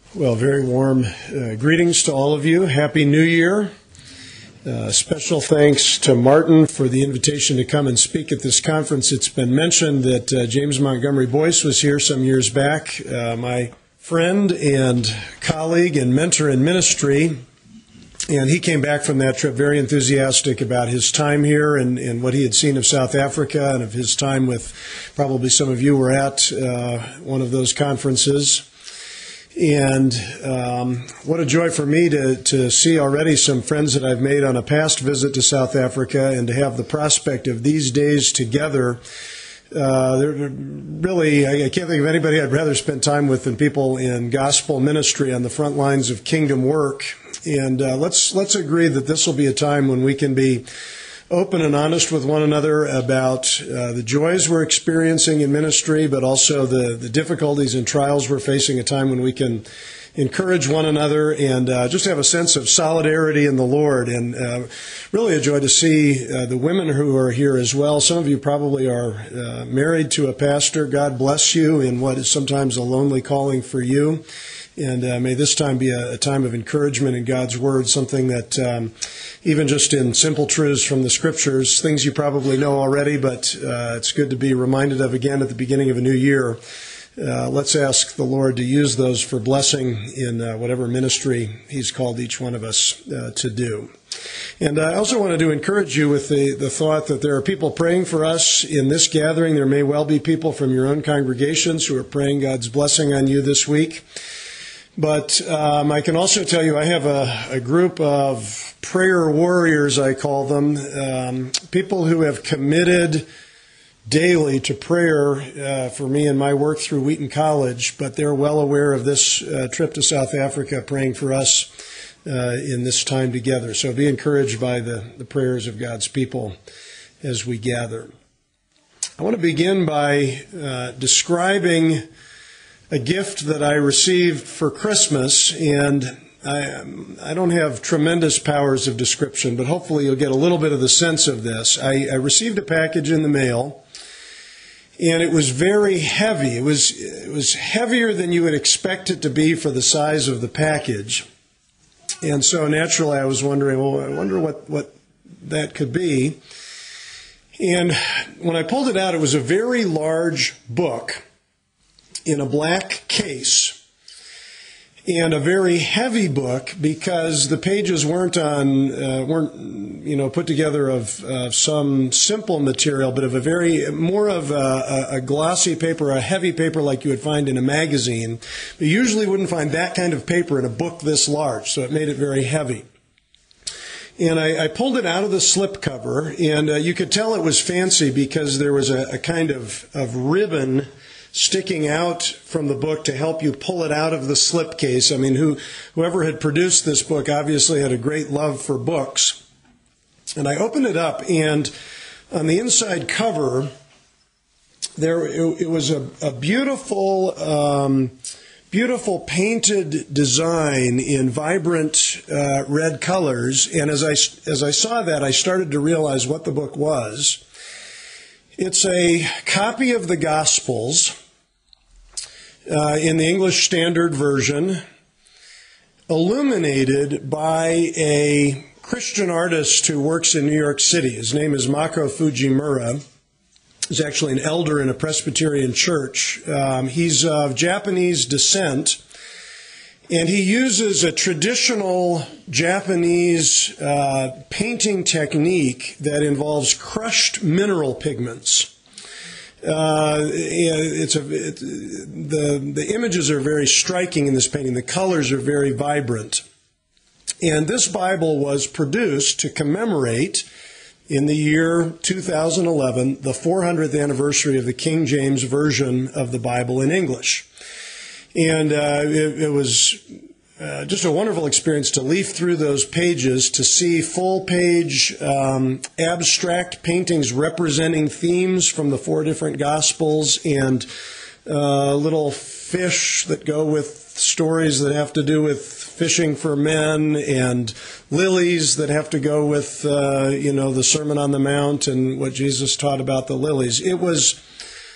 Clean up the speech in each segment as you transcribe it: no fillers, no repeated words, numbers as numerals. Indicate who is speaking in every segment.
Speaker 1: Well, very warm greetings to all of you. Happy New Year. Special thanks to Martin for the invitation to come and speak at this conference. It's been mentioned that James Montgomery Boyce was here some years back, my friend and colleague and mentor in ministry. And he came back from that trip very enthusiastic about his time here and what he had seen of South Africa and of his time with, probably some of you were at one of those conferences. And what a joy for me to see already some friends that I've made on a past visit to South Africa and to have the prospect of these days together. Really, I can't think of anybody I'd rather spend time with than people in gospel ministry on the front lines of kingdom work. And let's agree that this will be a time when we can be open and honest with one another about the joys we're experiencing in ministry, but also the difficulties and trials we're facing, a time when we can encourage one another and just have a sense of solidarity in the Lord. And really a joy to see the women who are here as well. Some of you probably are married to a pastor. God bless you in what is sometimes a lonely calling for you. And may this time be a time of encouragement in God's Word, something that even just in simple truths from the Scriptures, things you probably know already, but it's good to be reminded of again at the beginning of a new year. Let's ask the Lord to use those for blessing in whatever ministry He's called each one of us to do. And I also wanted to encourage you with the thought that there are people praying for us in this gathering. There may well be people from your own congregations who are praying God's blessing on you this week. But I can also tell you I have a group of prayer warriors, I call them, people who have committed daily to prayer for me and my work through Wheaton College, but they're well aware of this trip to South Africa, praying for us in this time together. So be encouraged by the prayers of God's people as we gather. I want to begin by describing a gift that I received for Christmas, and I don't have tremendous powers of description, but hopefully you'll get a little bit of the sense of this. I received a package in the mail, and it was very heavy. It was heavier than you would expect it to be for the size of the package. And so naturally I was wondering, well, I wonder what that could be. And when I pulled it out, it was a very large book in a black case, and a very heavy book because the pages weren't put together of some simple material, but of more of a glossy paper, a heavy paper like you would find in a magazine. But you usually wouldn't find that kind of paper in a book this large, so it made it very heavy. And I pulled it out of the slipcover, and you could tell it was fancy because there was a kind of ribbon sticking out from the book to help you pull it out of the slipcase. I mean, whoever had produced this book obviously had a great love for books. And I opened it up, and on the inside cover, it was a beautiful painted design in vibrant red colors. And as I saw that, I started to realize what the book was. It's a copy of the Gospels in the English Standard Version, illuminated by a Christian artist who works in New York City. His name is Mako Fujimura. He's actually an elder in a Presbyterian church. He's of Japanese descent, and he uses a traditional Japanese painting technique that involves crushed mineral pigments. The images are very striking in this painting. The colors are very vibrant. And this Bible was produced to commemorate, in the year 2011, the 400th anniversary of the King James Version of the Bible in English. And it was just a wonderful experience to leaf through those pages, to see full-page abstract paintings representing themes from the 4 different Gospels, and little fish that go with stories that have to do with fishing for men, and lilies that have to go with, the Sermon on the Mount and what Jesus taught about the lilies. It was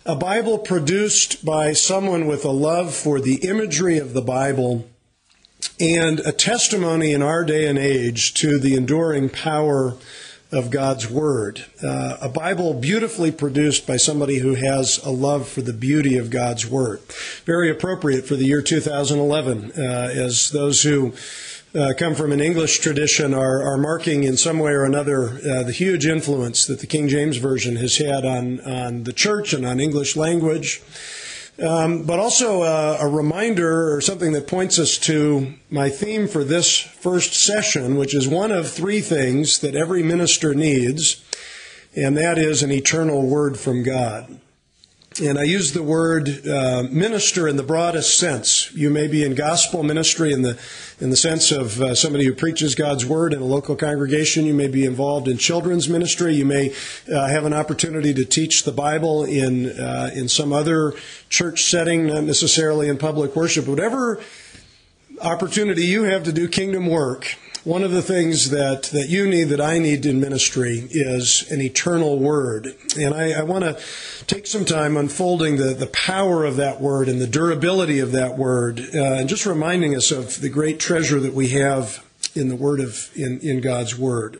Speaker 1: a Bible produced by someone with a love for the imagery of the Bible and a testimony in our day and age to the enduring power of God's Word. A Bible beautifully produced by somebody who has a love for the beauty of God's Word. Very appropriate for the year 2011, as those who come from an English tradition are marking in some way or another the huge influence that the King James Version has had on the church and on English language. But also a reminder or something that points us to my theme for this first session, which is one of three things that every minister needs, and that is an eternal word from God. And I use the word minister in the broadest sense. You may be in gospel ministry in the sense of somebody who preaches God's word in a local congregation. You may be involved in children's ministry. You may have an opportunity to teach the Bible in some other church setting, not necessarily in public worship. Whatever opportunity you have to do kingdom work, one of the things that you need, that I need in ministry, is an eternal word. And I want to take some time unfolding the power of that word and the durability of that word, and just reminding us of the great treasure that we have in the word in God's word.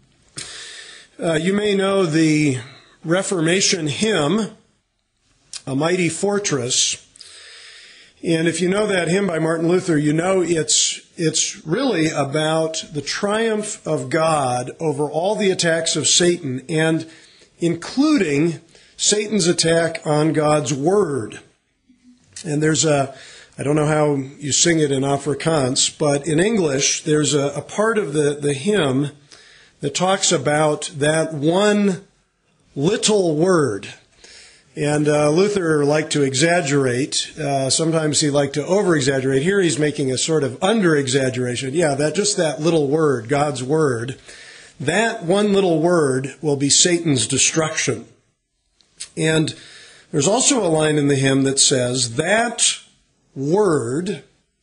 Speaker 1: You may know the Reformation hymn, "A Mighty Fortress." And if you know that hymn by Martin Luther, you know it's really about the triumph of God over all the attacks of Satan, and including Satan's attack on God's Word. And there's I don't know how you sing it in Afrikaans, but in English, there's a part of the hymn that talks about that one little word. And Luther liked to exaggerate. Sometimes he liked to over-exaggerate. Here he's making a sort of under-exaggeration. Yeah, just that little word, God's word, that one little word will be Satan's destruction. And there's also a line in the hymn that says, that word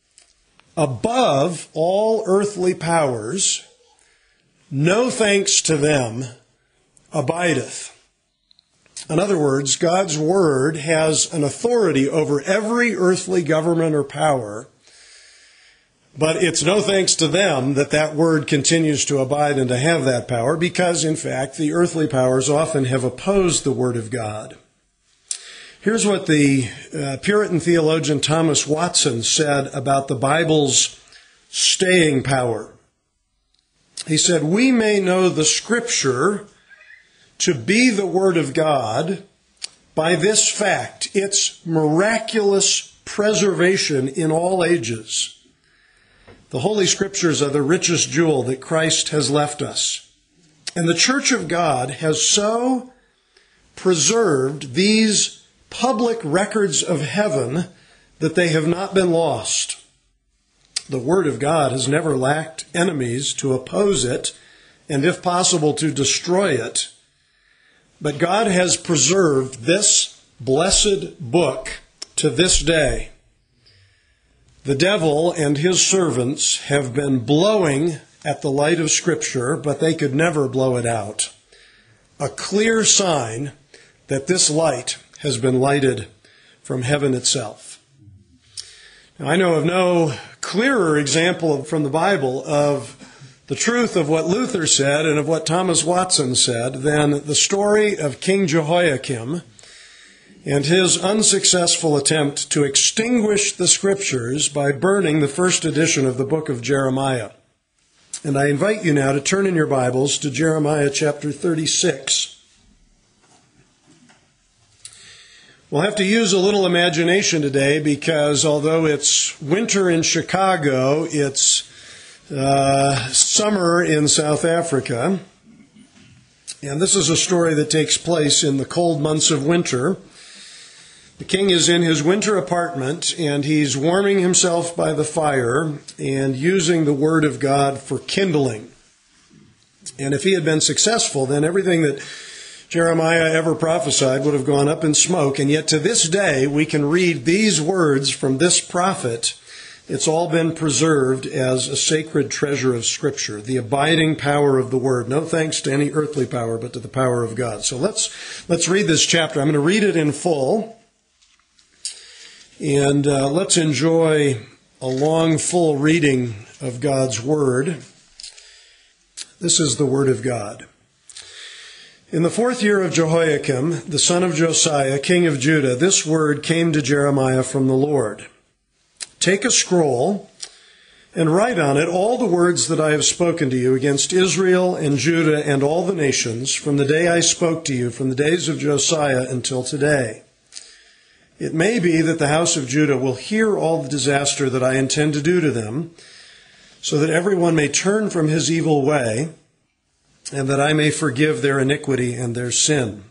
Speaker 1: above all earthly powers, no thanks to them, abideth. In other words, God's word has an authority over every earthly government or power, but it's no thanks to them that word continues to abide and to have that power, because, in fact, the earthly powers often have opposed the word of God. Here's what the Puritan theologian Thomas Watson said about the Bible's staying power. He said, "We may know the Scripture to be the Word of God by this fact, its miraculous preservation in all ages. The Holy Scriptures are the richest jewel that Christ has left us. And the Church of God has so preserved these public records of heaven that they have not been lost. The Word of God has never lacked enemies to oppose it, and if possible to destroy it. But God has preserved this blessed book to this day. The devil and his servants have been blowing at the light of Scripture, but they could never blow it out. A clear sign that this light has been lighted from heaven itself." Now, I know of no clearer example from the Bible of the truth of what Luther said and of what Thomas Watson said than the story of King Jehoiakim and his unsuccessful attempt to extinguish the Scriptures by burning the first edition of the book of Jeremiah. And I invite you now to turn in your Bibles to Jeremiah chapter 36. We'll have to use a little imagination today because although it's winter in Chicago, it's summer in South Africa. And this is a story that takes place in the cold months of winter. The king is in his winter apartment, and he's warming himself by the fire and using the Word of God for kindling. And if he had been successful, then everything that Jeremiah ever prophesied would have gone up in smoke. And yet to this day, we can read these words from this prophet It's all been preserved as a sacred treasure of Scripture, the abiding power of the Word. No thanks to any earthly power, but to the power of God. So let's read this chapter. I'm going to read it in full, and let's enjoy a long, full reading of God's Word. This is the Word of God. In the 4th year of Jehoiakim, the son of Josiah, king of Judah, this word came to Jeremiah from the Lord. Take a scroll and write on it all the words that I have spoken to you against Israel and Judah and all the nations from the day I spoke to you, from the days of Josiah until today. It may be that the house of Judah will hear all the disaster that I intend to do to them, so that everyone may turn from his evil way, and that I may forgive their iniquity and their sin.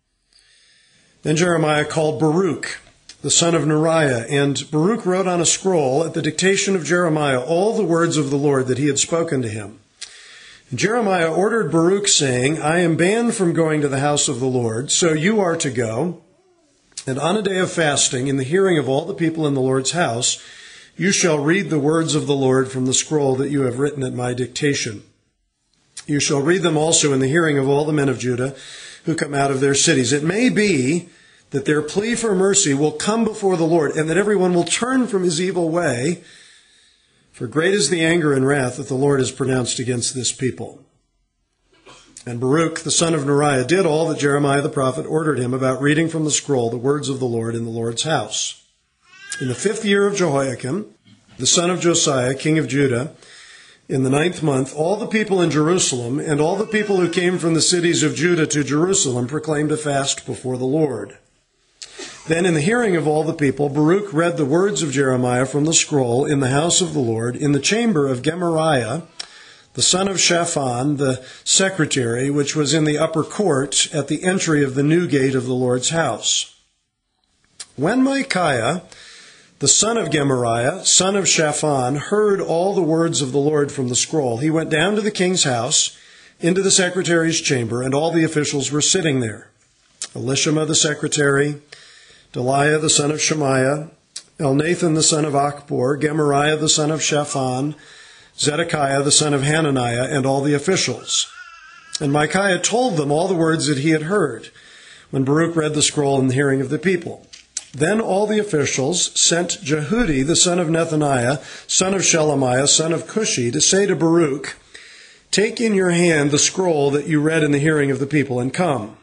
Speaker 1: Then Jeremiah called Baruch, the son of Neriah, and Baruch wrote on a scroll at the dictation of Jeremiah all the words of the Lord that he had spoken to him. And Jeremiah ordered Baruch, saying, I am banned from going to the house of the Lord, so you are to go. And on a day of fasting, in the hearing of all the people in the Lord's house, you shall read the words of the Lord from the scroll that you have written at my dictation. You shall read them also in the hearing of all the men of Judah who come out of their cities. It may be that their plea for mercy will come before the Lord, and that everyone will turn from his evil way, for great is the anger and wrath that the Lord has pronounced against this people. And Baruch, the son of Neriah, did all that Jeremiah the prophet ordered him about reading from the scroll the words of the Lord in the Lord's house. In the 5th year of Jehoiakim, the son of Josiah, king of Judah, in the 9th month, all the people in Jerusalem and all the people who came from the cities of Judah to Jerusalem proclaimed a fast before the Lord. Then in the hearing of all the people, Baruch read the words of Jeremiah from the scroll in the house of the Lord, in the chamber of Gemariah, the son of Shaphan, the secretary, which was in the upper court at the entry of the new gate of the Lord's house. When Micaiah, the son of Gemariah, son of Shaphan, heard all the words of the Lord from the scroll, he went down to the king's house, into the secretary's chamber, and all the officials were sitting there. Elishama the secretary, Delaiah the son of Shemaiah, Elnathan the son of Achbor, Gemariah the son of Shaphan, Zedekiah the son of Hananiah, and all the officials. And Micaiah told them all the words that he had heard, when Baruch read the scroll in the hearing of the people. Then all the officials sent Jehudi the son of Nethaniah, son of Shelemiah, son of Cushi, to say to Baruch, Take in your hand the scroll that you read in the hearing of the people, and come.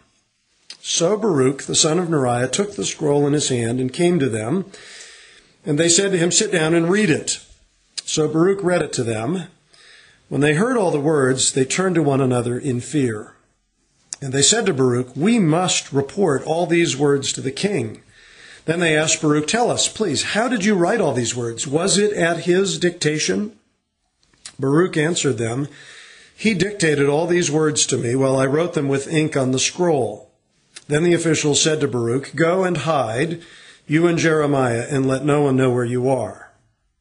Speaker 1: So Baruch, the son of Neriah, took the scroll in his hand and came to them. And they said to him, Sit down and read it. So Baruch read it to them. When they heard all the words, they turned to one another in fear. And they said to Baruch, We must report all these words to the king. Then they asked Baruch, Tell us, please, how did you write all these words? Was it at his dictation? Baruch answered them, He dictated all these words to me while I wrote them with ink on the scroll. Then the officials said to Baruch, Go and hide, you and Jeremiah, and let no one know where you are.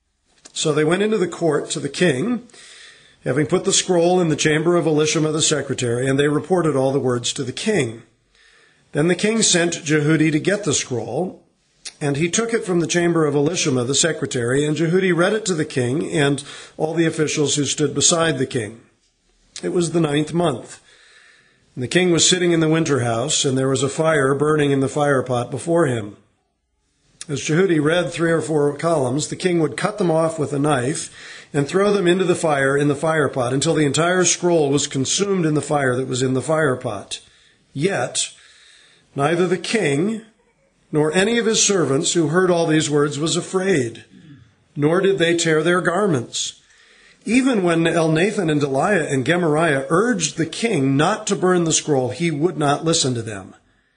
Speaker 1: So they went into the court to the king, having put the scroll in the chamber of Elishama the secretary, and they reported all the words to the king. Then the king sent Jehudi to get the scroll, and he took it from the chamber of Elishama the secretary, and Jehudi read it to the king and all the officials who stood beside the king. It was the 9th month. And the king was sitting in the winter house, and there was a fire burning in the firepot before him. As Jehudi read 3 or 4 columns, the king would cut them off with a knife and throw them into the fire in the firepot until the entire scroll was consumed in the fire that was in the firepot. Yet neither the king nor any of his servants who heard all these words was afraid, nor did they tear their garments. Even when Elnathan and Delaiah and Gemariah urged the king not to burn the scroll, he would not listen to them.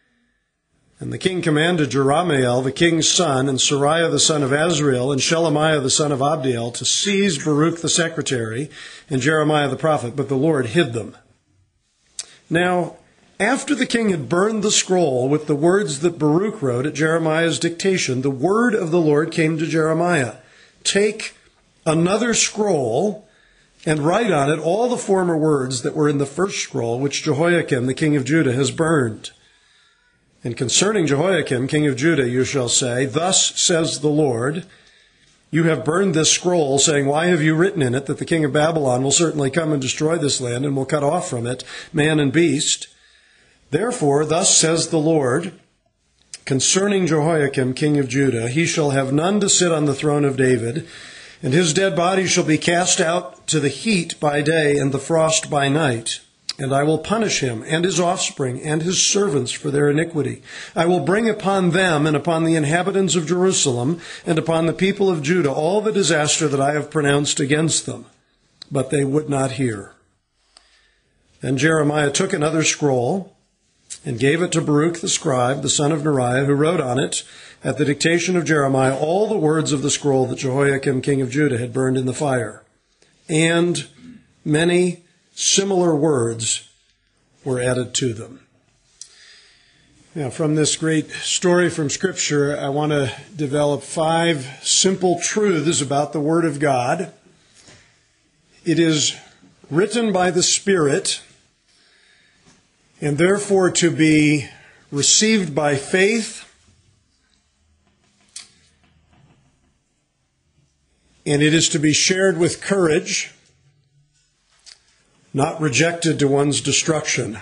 Speaker 1: And the king commanded Jerahmeel, the king's son, and Seraiah the son of Azriel, and Shelemiah the son of Abdiel, to seize Baruch the secretary and Jeremiah the prophet, but the Lord hid them. Now, after the king had burned the scroll with the words that Baruch wrote at Jeremiah's dictation, the word of the Lord came to Jeremiah. Take another scroll and write on it all the former words that were in the first scroll, which Jehoiakim, the king of Judah, has burned. And concerning Jehoiakim, king of Judah, you shall say, Thus says the Lord, You have burned this scroll, saying, why have you written in it that the king of Babylon will certainly come and destroy this land and will cut off from it man and beast? Therefore, thus says the Lord, concerning Jehoiakim, king of Judah, he shall have none to sit on the throne of David, and his dead body shall be cast out to the heat by day and the frost by night. And I will punish him and his offspring and his servants for their iniquity. I will bring upon them and upon the inhabitants of Jerusalem and upon the people of Judah all the disaster that I have pronounced against them. But they would not hear. Then Jeremiah took another scroll and gave it to Baruch the scribe, the son of Neriah, who wrote on it, at the dictation of Jeremiah, all the words of the scroll that Jehoiakim, king of Judah, had burned in the fire. And many similar words were added to them. Now, from this great story from Scripture, I want to develop 5 simple truths about the Word of God. It is written by the Spirit, and therefore to be received by faith, and it is to be shared with courage, not rejected to one's destruction.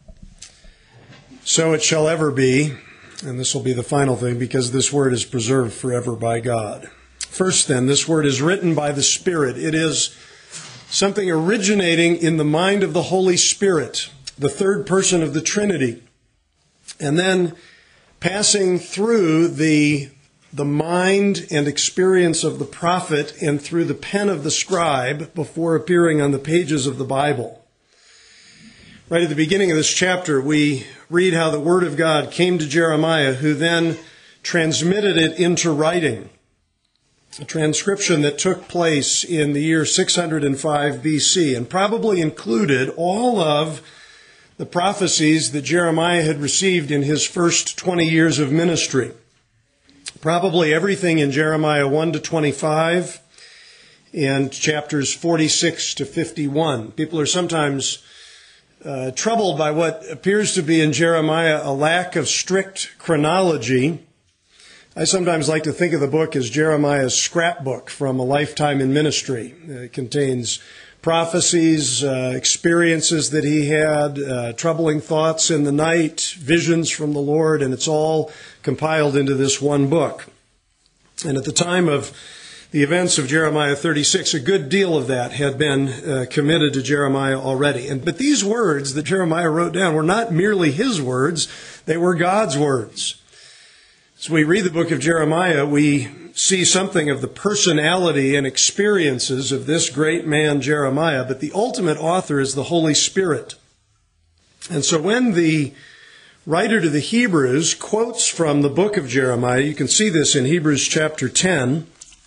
Speaker 1: So it shall ever be, and this will be the final thing, because this word is preserved forever by God. First then, this word is written by the Spirit. It is something originating in the mind of the Holy Spirit, the third person of the Trinity, and then passing through the mind and experience of the prophet and through the pen of the scribe before appearing on the pages of the Bible. Right at the beginning of this chapter, we read how the Word of God came to Jeremiah, who then transmitted it into writing. A transcription that took place in the year 605 BC and probably included all of the prophecies that Jeremiah had received in his first 20 years of ministry. Probably everything in Jeremiah 1 to 25 and chapters 46 to 51. People are sometimes troubled by what appears to be in Jeremiah a lack of strict chronology. I sometimes like to think of the book as Jeremiah's scrapbook from a lifetime in ministry. It contains prophecies, experiences that he had, troubling thoughts in the night, visions from the Lord, and it's all compiled into this one book. And at the time of the events of Jeremiah 36, a good deal of that had been committed to Jeremiah already. But these words that Jeremiah wrote down were not merely his words, they were God's words. As we read the book of Jeremiah, we see something of the personality and experiences of this great man, Jeremiah, but the ultimate author is the Holy Spirit. And so when the writer to the Hebrews quotes from the book of Jeremiah, you can see this in Hebrews chapter 10,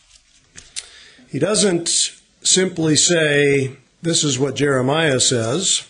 Speaker 1: he doesn't simply say, this is what Jeremiah says.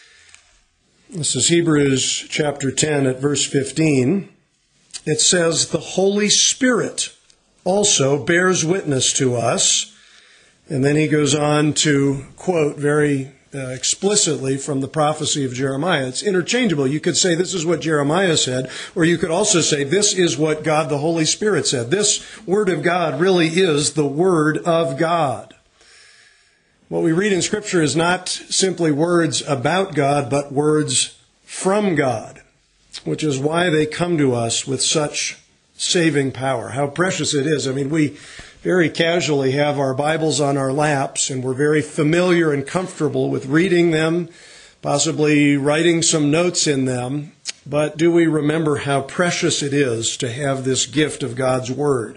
Speaker 1: This is Hebrews chapter 10 at verse 15. It says, the Holy Spirit also bears witness to us. And then he goes on to quote very explicitly from the prophecy of Jeremiah. It's interchangeable. You could say this is what Jeremiah said, or you could also say this is what God the Holy Spirit said. This Word of God really is the Word of God. What we read in Scripture is not simply words about God, but words from God, which is why they come to us with such saving power. How precious it is. I mean, we very casually have our Bibles on our laps, and we're very familiar and comfortable with reading them, possibly writing some notes in them. But do we remember how precious it is to have this gift of God's Word?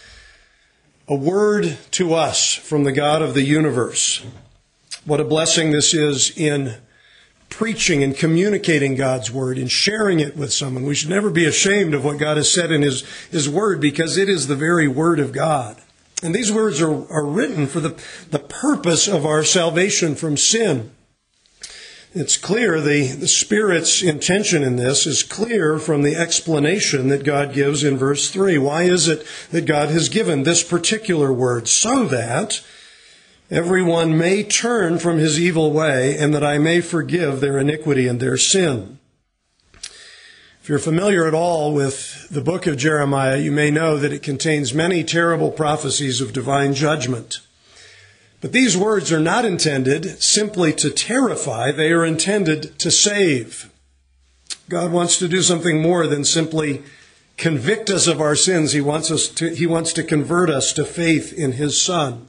Speaker 1: A word to us from the God of the universe. What a blessing this is in preaching and communicating God's Word and sharing it with someone. We should never be ashamed of what God has said in His Word, because it is the very Word of God. And these words are written for the purpose of our salvation from sin. It's clear, the Spirit's intention in this is clear from the explanation that God gives in verse 3. Why is it that God has given this particular word? So that everyone may turn from his evil way, and that I may forgive their iniquity and their sin. If you're familiar at all with the book of Jeremiah, you may know that it contains many terrible prophecies of divine judgment. But these words are not intended simply to terrify, they are intended to save. God wants to do something more than simply convict us of our sins. He wants to convert us to faith in His Son.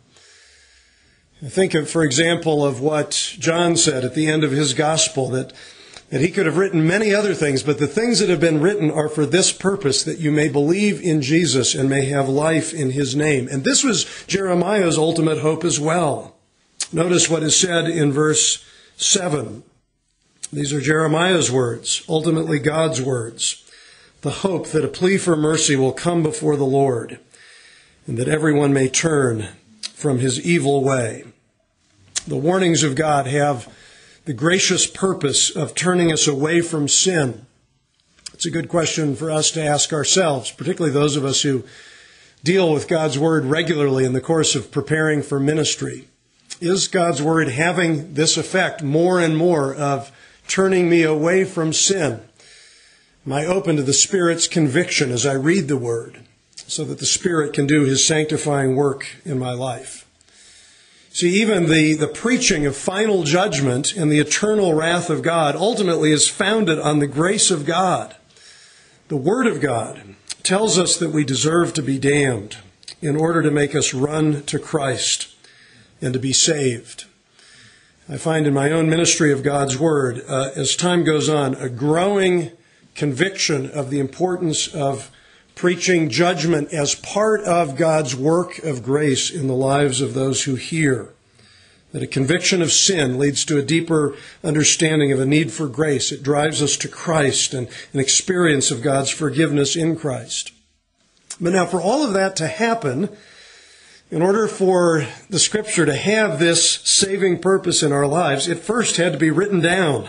Speaker 1: Think of, for example, of what John said at the end of his gospel, that he could have written many other things, but the things that have been written are for this purpose, that you may believe in Jesus and may have life in His name. And this was Jeremiah's ultimate hope as well. Notice what is said in verse 7. These are Jeremiah's words, ultimately God's words. The hope that a plea for mercy will come before the Lord, and that everyone may turn from his evil way. The warnings of God have the gracious purpose of turning us away from sin. It's a good question for us to ask ourselves, particularly those of us who deal with God's Word regularly in the course of preparing for ministry. Is God's Word having this effect more and more of turning me away from sin? Am I open to the Spirit's conviction as I read the Word so that the Spirit can do His sanctifying work in my life? See, even the preaching of final judgment and the eternal wrath of God ultimately is founded on the grace of God. The Word of God tells us that we deserve to be damned in order to make us run to Christ and to be saved. I find in my own ministry of God's Word, as time goes on, a growing conviction of the importance of preaching judgment as part of God's work of grace in the lives of those who hear. That a conviction of sin leads to a deeper understanding of a need for grace. It drives us to Christ and an experience of God's forgiveness in Christ. But now, for all of that to happen, in order for the Scripture to have this saving purpose in our lives, it first had to be written down.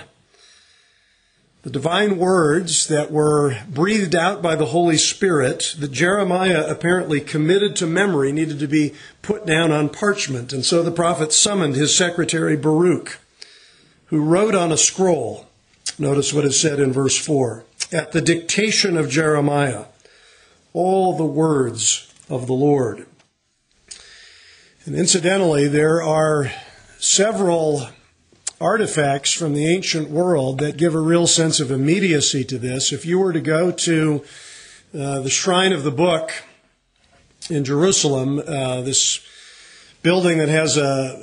Speaker 1: The divine words that were breathed out by the Holy Spirit that Jeremiah apparently committed to memory needed to be put down on parchment. And so the prophet summoned his secretary Baruch, who wrote on a scroll. Notice what is said in verse 4. At the dictation of Jeremiah, all the words of the Lord. And incidentally, there are several artifacts from the ancient world that give a real sense of immediacy to this. If you were to go to the Shrine of the Book in Jerusalem, this building that has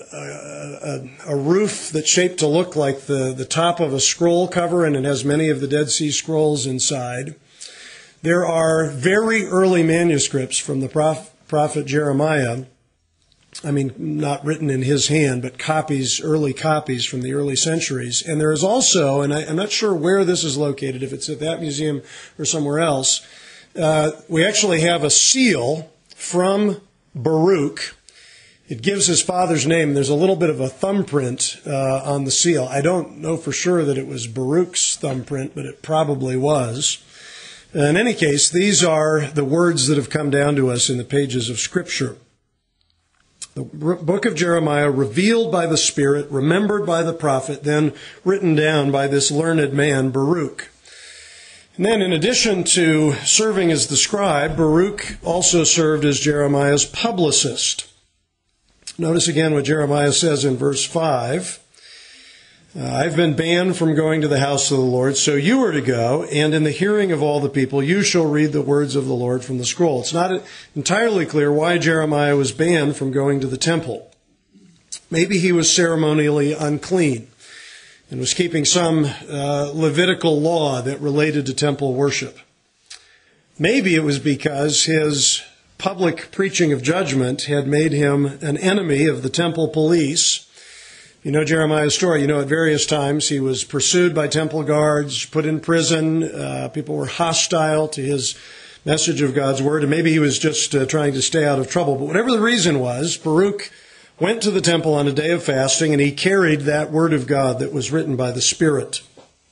Speaker 1: a roof that's shaped to look like the top of a scroll cover, and it has many of the Dead Sea Scrolls inside, there are very early manuscripts from the prophet Jeremiah. I mean, not written in his hand, but early copies from the early centuries. And there is also, and I'm not sure where this is located, if it's at that museum or somewhere else, we actually have a seal from Baruch. It gives his father's name. There's a little bit of a thumbprint on the seal. I don't know for sure that it was Baruch's thumbprint, but it probably was. In any case, these are the words that have come down to us in the pages of Scripture. The book of Jeremiah, revealed by the Spirit, remembered by the prophet, then written down by this learned man, Baruch. And then, in addition to serving as the scribe, Baruch also served as Jeremiah's publicist. Notice again what Jeremiah says in verse 5. I've been banned from going to the house of the Lord, so you are to go, and in the hearing of all the people, you shall read the words of the Lord from the scroll. It's not entirely clear why Jeremiah was banned from going to the temple. Maybe he was ceremonially unclean and was keeping some Levitical law that related to temple worship. Maybe it was because his public preaching of judgment had made him an enemy of the temple police. You know Jeremiah's story. You know at various times he was pursued by temple guards, put in prison. People were hostile to his message of God's word, and maybe he was just trying to stay out of trouble. But whatever the reason was, Baruch went to the temple on a day of fasting, and he carried that word of God that was written by the Spirit.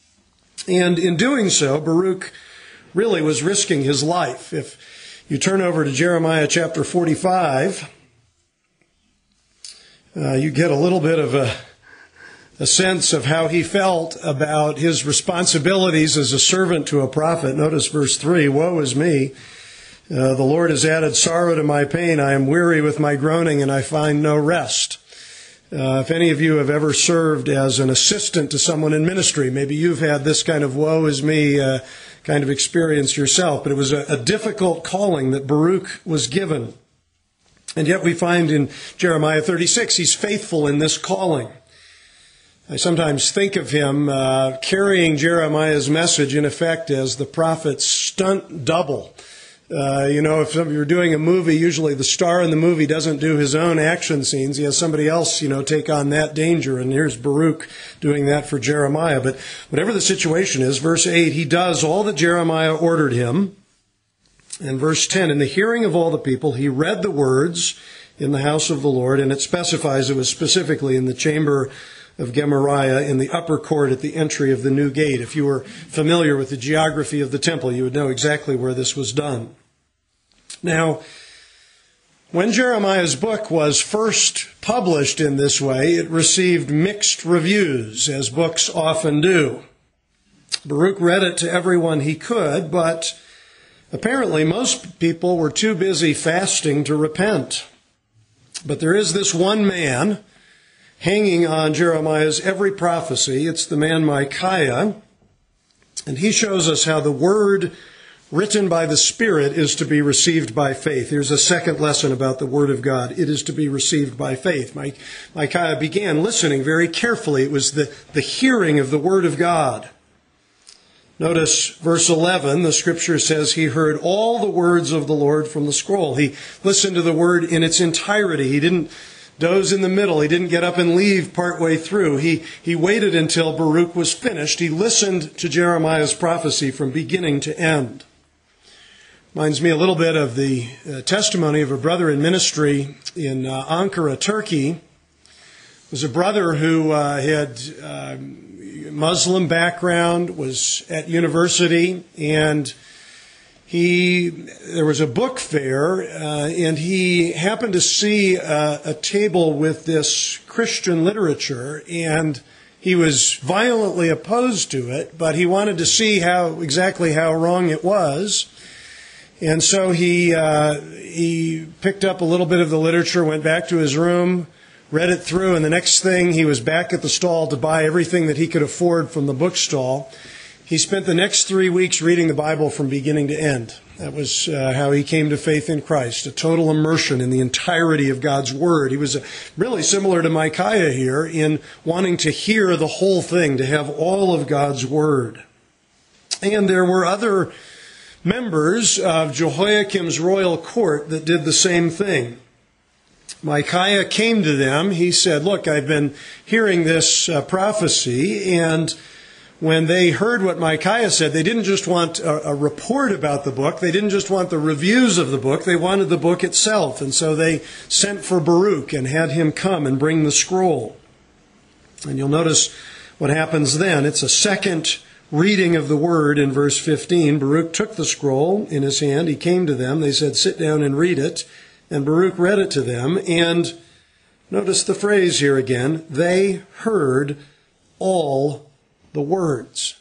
Speaker 1: And in doing so, Baruch really was risking his life. If you turn over to Jeremiah chapter 45, you get a little bit of a sense of how he felt about his responsibilities as a servant to a prophet. Notice verse 3, "Woe is me! The Lord has added sorrow to my pain. I am weary with my groaning, and I find no rest." If any of you have ever served as an assistant to someone in ministry, maybe you've had this kind of woe is me kind of experience yourself. But it was a difficult calling that Baruch was given. And yet we find in Jeremiah 36, he's faithful in this calling. I sometimes think of him carrying Jeremiah's message, in effect, as the prophet's stunt double. If you're doing a movie, usually the star in the movie doesn't do his own action scenes. He has somebody else, take on that danger. And here's Baruch doing that for Jeremiah. But whatever the situation is, verse 8, he does all that Jeremiah ordered him. And verse 10, "In the hearing of all the people, he read the words in the house of the Lord." And it specifies it was specifically in the chamber of Gemariah in the upper court at the entry of the new gate. If you were familiar with the geography of the temple, you would know exactly where this was done. Now, when Jeremiah's book was first published in this way, it received mixed reviews, as books often do. Baruch read it to everyone he could, but apparently most people were too busy fasting to repent. But there is this one man hanging on Jeremiah's every prophecy. It's the man Micaiah, and he shows us how the word written by the Spirit is to be received by faith. Here's a second lesson about the Word of God. It is to be received by faith. Micaiah began listening very carefully. It was the hearing of the Word of God. Notice verse 11, the Scripture says he heard all the words of the Lord from the scroll. He listened to the Word in its entirety. He didn't doze in the middle. He didn't get up and leave partway through. He waited until Baruch was finished. He listened to Jeremiah's prophecy from beginning to end. Reminds me a little bit of the testimony of a brother in ministry in Ankara, Turkey. It was a brother who had Muslim background, was at university, and there was a book fair, and he happened to see a table with this Christian literature, and he was violently opposed to it, but he wanted to see exactly how wrong it was. And so he picked up a little bit of the literature, went back to his room, read it through, and the next thing he was back at the stall to buy everything that he could afford from the bookstall. He spent the next 3 weeks reading the Bible from beginning to end. That was how he came to faith in Christ, a total immersion in the entirety of God's Word. He was really similar to Micaiah here in wanting to hear the whole thing, to have all of God's Word. And there were other members of Jehoiakim's royal court that did the same thing. Micaiah came to them. He said, "Look, I've been hearing this prophecy," and when they heard what Micaiah said, they didn't just want a report about the book. They didn't just want the reviews of the book. They wanted the book itself. And so they sent for Baruch and had him come and bring the scroll. And you'll notice what happens then. It's a second reading of the word in verse 15. Baruch took the scroll in his hand. He came to them. They said, "Sit down and read it." And Baruch read it to them. And notice the phrase here again. They heard all the words.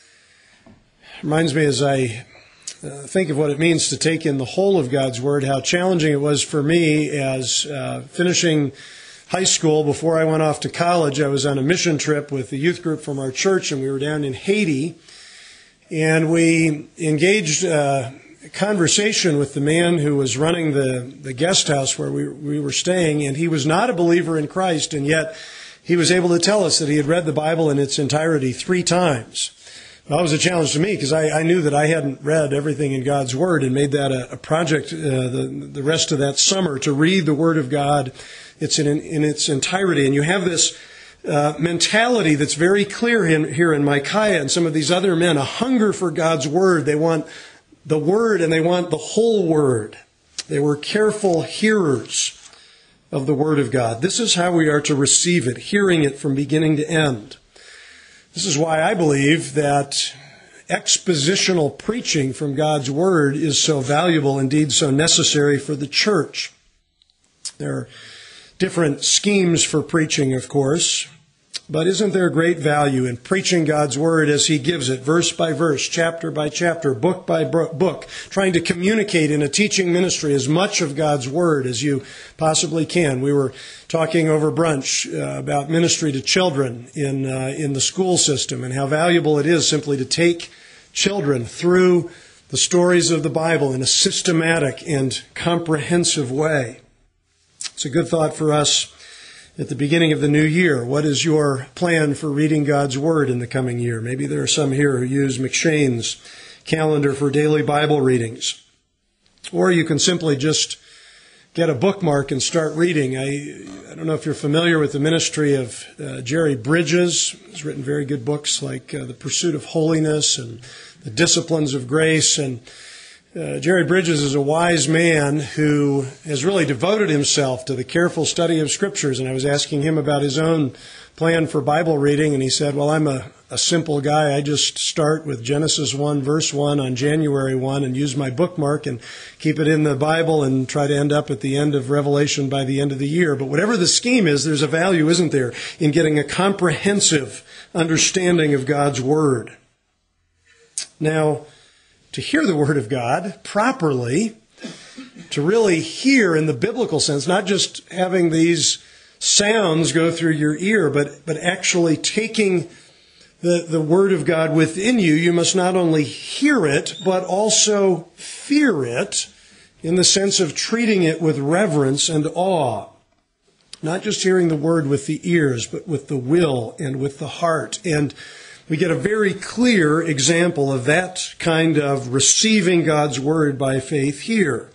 Speaker 1: Reminds me as I think of what it means to take in the whole of God's Word, how challenging it was for me as finishing high school. Before I went off to college, I was on a mission trip with the youth group from our church, and we were down in Haiti. And we engaged a conversation with the man who was running the guest house where we were staying, and he was not a believer in Christ, and yet he was able to tell us that he had read the Bible in its entirety 3 times. Well, that was a challenge to me because I knew that I hadn't read everything in God's Word, and made that a project the rest of that summer to read the Word of God in its entirety. And you have this mentality that's very clear here in Micaiah and some of these other men, a hunger for God's Word. They want the Word and they want the whole Word. They were careful hearers of the Word of God. This is how we are to receive it, hearing it from beginning to end. This is why I believe that expositional preaching from God's Word is so valuable, indeed so necessary for the church. There are different schemes for preaching, of course. But isn't there great value in preaching God's Word as He gives it, verse by verse, chapter by chapter, book by book, trying to communicate in a teaching ministry as much of God's Word as you possibly can? We were talking over brunch about ministry to children in the school system and how valuable it is simply to take children through the stories of the Bible in a systematic and comprehensive way. It's a good thought for us at the beginning of the new year. What is your plan for reading God's Word in the coming year? Maybe there are some here who use McShane's calendar for daily Bible readings. Or you can simply just get a bookmark and start reading. I don't know if you're familiar with the ministry of Jerry Bridges. He's written very good books like The Pursuit of Holiness and The Disciplines of Grace. And Jerry Bridges is a wise man who has really devoted himself to the careful study of Scriptures. And I was asking him about his own plan for Bible reading, and he said, well, I'm a simple guy. I just start with Genesis 1, verse 1 on January 1 and use my bookmark and keep it in the Bible and try to end up at the end of Revelation by the end of the year. But whatever the scheme is, there's a value, isn't there, in getting a comprehensive understanding of God's Word. Now, to hear the Word of God properly, to really hear in the biblical sense, not just having these sounds go through your ear, but actually taking the Word of God within you, you must not only hear it, but also fear it in the sense of treating it with reverence and awe. Not just hearing the Word with the ears, but with the will and with the heart. And we get a very clear example of that kind of receiving God's Word by faith here.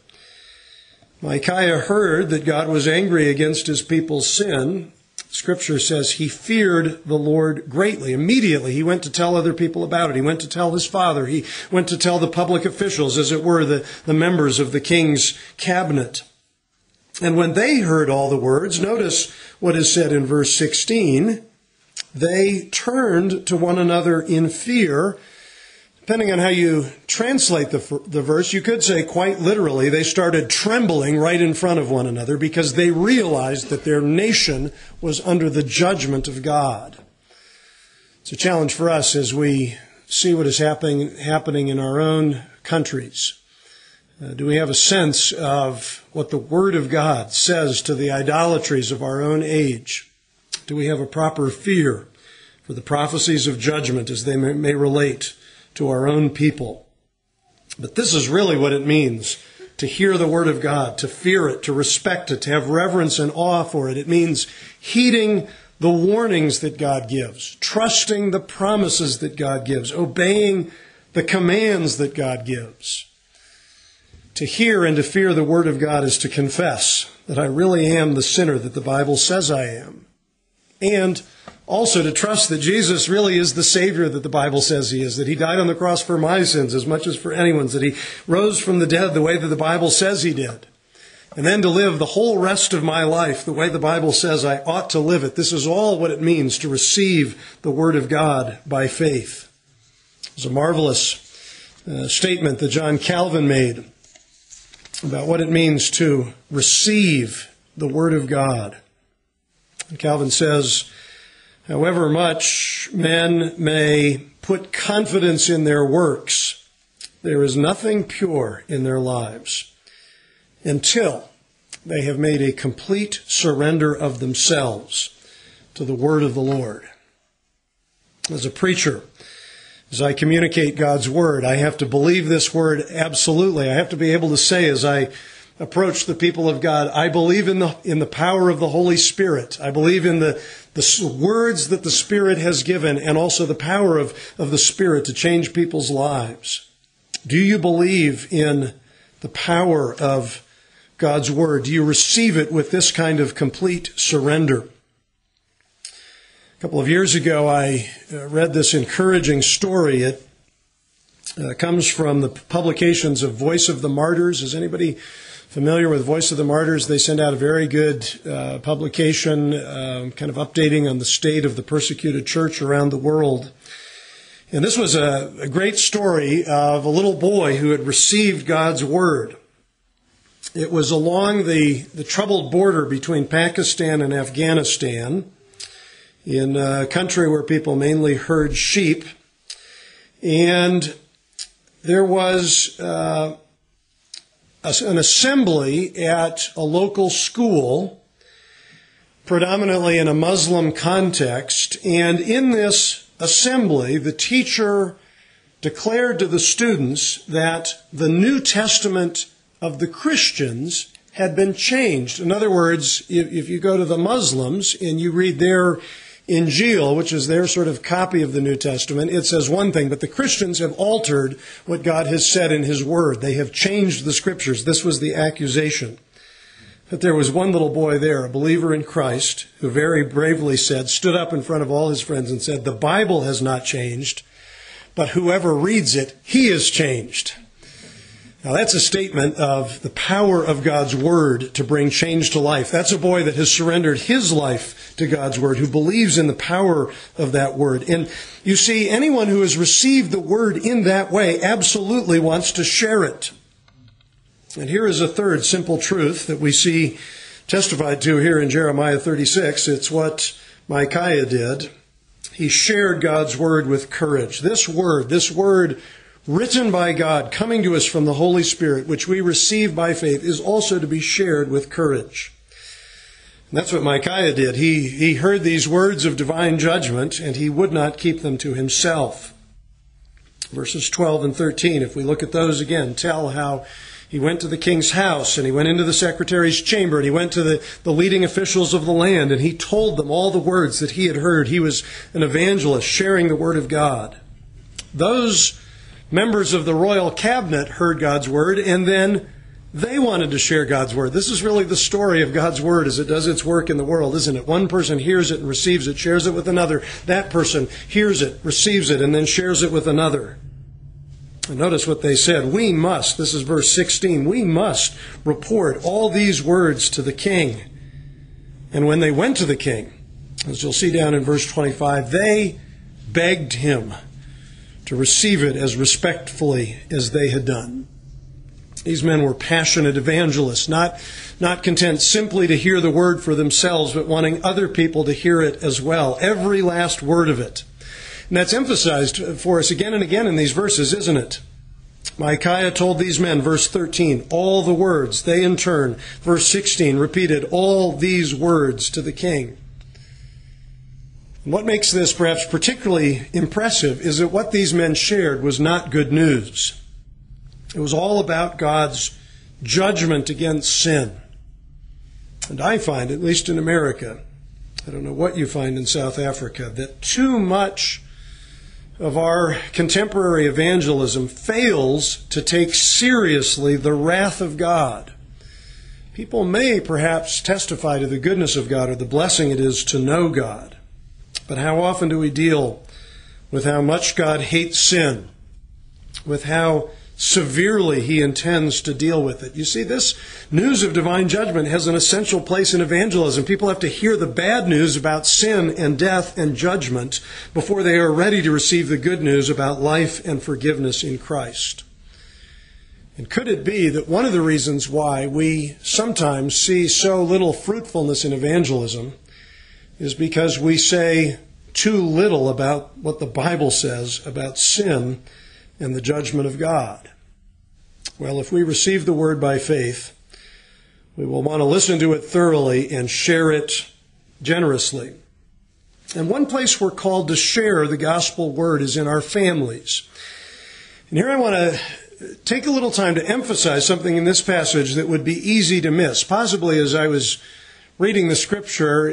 Speaker 1: Micaiah heard that God was angry against his people's sin. Scripture says he feared the Lord greatly. Immediately he went to tell other people about it. He went to tell his father. He went to tell the public officials, as it were, the members of the king's cabinet. And when they heard all the words, notice what is said in verse 16. They turned to one another in fear. Depending on how you translate the verse, you could say quite literally, they started trembling right in front of one another because they realized that their nation was under the judgment of God. It's a challenge for us as we see what is happening in our own countries. Do we have a sense of what the Word of God says to the idolatries of our own age? Do we have a proper fear for the prophecies of judgment as they may relate to our own people? But this is really what it means to hear the Word of God, to fear it, to respect it, to have reverence and awe for it. It means heeding the warnings that God gives, trusting the promises that God gives, obeying the commands that God gives. To hear and to fear the Word of God is to confess that I really am the sinner that the Bible says I am. And also to trust that Jesus really is the Savior that the Bible says He is, that He died on the cross for my sins as much as for anyone's, that He rose from the dead the way that the Bible says He did. And then to live the whole rest of my life the way the Bible says I ought to live it. This is all what it means to receive the Word of God by faith. It's a marvelous statement that John Calvin made about what it means to receive the Word of God. Calvin says, however much men may put confidence in their works, there is nothing pure in their lives until they have made a complete surrender of themselves to the Word of the Lord. As a preacher, as I communicate God's Word, I have to believe this Word absolutely. I have to be able to say as I approach the people of God, I believe in the power of the Holy Spirit. I believe in the words that the Spirit has given and also the power of the Spirit to change people's lives. Do you believe in the power of God's Word? Do you receive it with this kind of complete surrender? A couple of years ago, I read this encouraging story. It comes from the publications of Voice of the Martyrs. Is anybody familiar with Voice of the Martyrs? They send out a very good publication, kind of updating on the state of the persecuted church around the world. And this was a great story of a little boy who had received God's Word. It was along the troubled border between Pakistan and Afghanistan in a country where people mainly herd sheep. And there was an assembly at a local school, predominantly in a Muslim context. And in this assembly, the teacher declared to the students that the New Testament of the Christians had been changed. In other words, if you go to the Muslims and you read their Injil, which is their sort of copy of the New Testament, it says one thing, but the Christians have altered what God has said in His Word. They have changed the Scriptures. This was the accusation. But there was one little boy there, a believer in Christ, who very bravely stood up in front of all his friends and said, the Bible has not changed, but whoever reads it, he is changed. Now that's a statement of the power of God's Word to bring change to life. That's a boy that has surrendered his life to God's Word, who believes in the power of that Word. And you see, anyone who has received the Word in that way absolutely wants to share it. And here is a third simple truth that we see testified to here in Jeremiah 36. It's what Micaiah did. He shared God's Word with courage. This word written by God, coming to us from the Holy Spirit, which we receive by faith, is also to be shared with courage. And that's what Micaiah did. He heard these words of divine judgment, and he would not keep them to himself. Verses 12 and 13, if we look at those again, tell how he went to the king's house, and he went into the secretary's chamber, and he went to the leading officials of the land, and he told them all the words that he had heard. He was an evangelist sharing the word of God. Those members of the royal cabinet heard God's word, and then they wanted to share God's word. This is really the story of God's word as it does its work in the world, isn't it? One person hears it and receives it, shares it with another. That person hears it, receives it, and then shares it with another. And notice what they said. We must, this is verse 16, we must report all these words to the king. And when they went to the king, as you'll see down in verse 25, they begged him to receive it as respectfully as they had done. These men were passionate evangelists, not content simply to hear the word for themselves, but wanting other people to hear it as well. Every last word of it. And that's emphasized for us again and again in these verses, isn't it? Micaiah told these men, verse 13, all the words. They in turn, verse 16, repeated all these words to the king. What makes this perhaps particularly impressive is that what these men shared was not good news. It was all about God's judgment against sin. And I find, at least in America, I don't know what you find in South Africa, that too much of our contemporary evangelism fails to take seriously the wrath of God. People may perhaps testify to the goodness of God or the blessing it is to know God. But how often do we deal with how much God hates sin, with how severely He intends to deal with it? You see, this news of divine judgment has an essential place in evangelism. People have to hear the bad news about sin and death and judgment before they are ready to receive the good news about life and forgiveness in Christ. And could it be that one of the reasons why we sometimes see so little fruitfulness in evangelism is because we say too little about what the Bible says about sin and the judgment of God? Well, if we receive the word by faith, we will want to listen to it thoroughly and share it generously. And one place we're called to share the gospel word is in our families. And here I want to take a little time to emphasize something in this passage that would be easy to miss. Possibly as I was reading the scripture,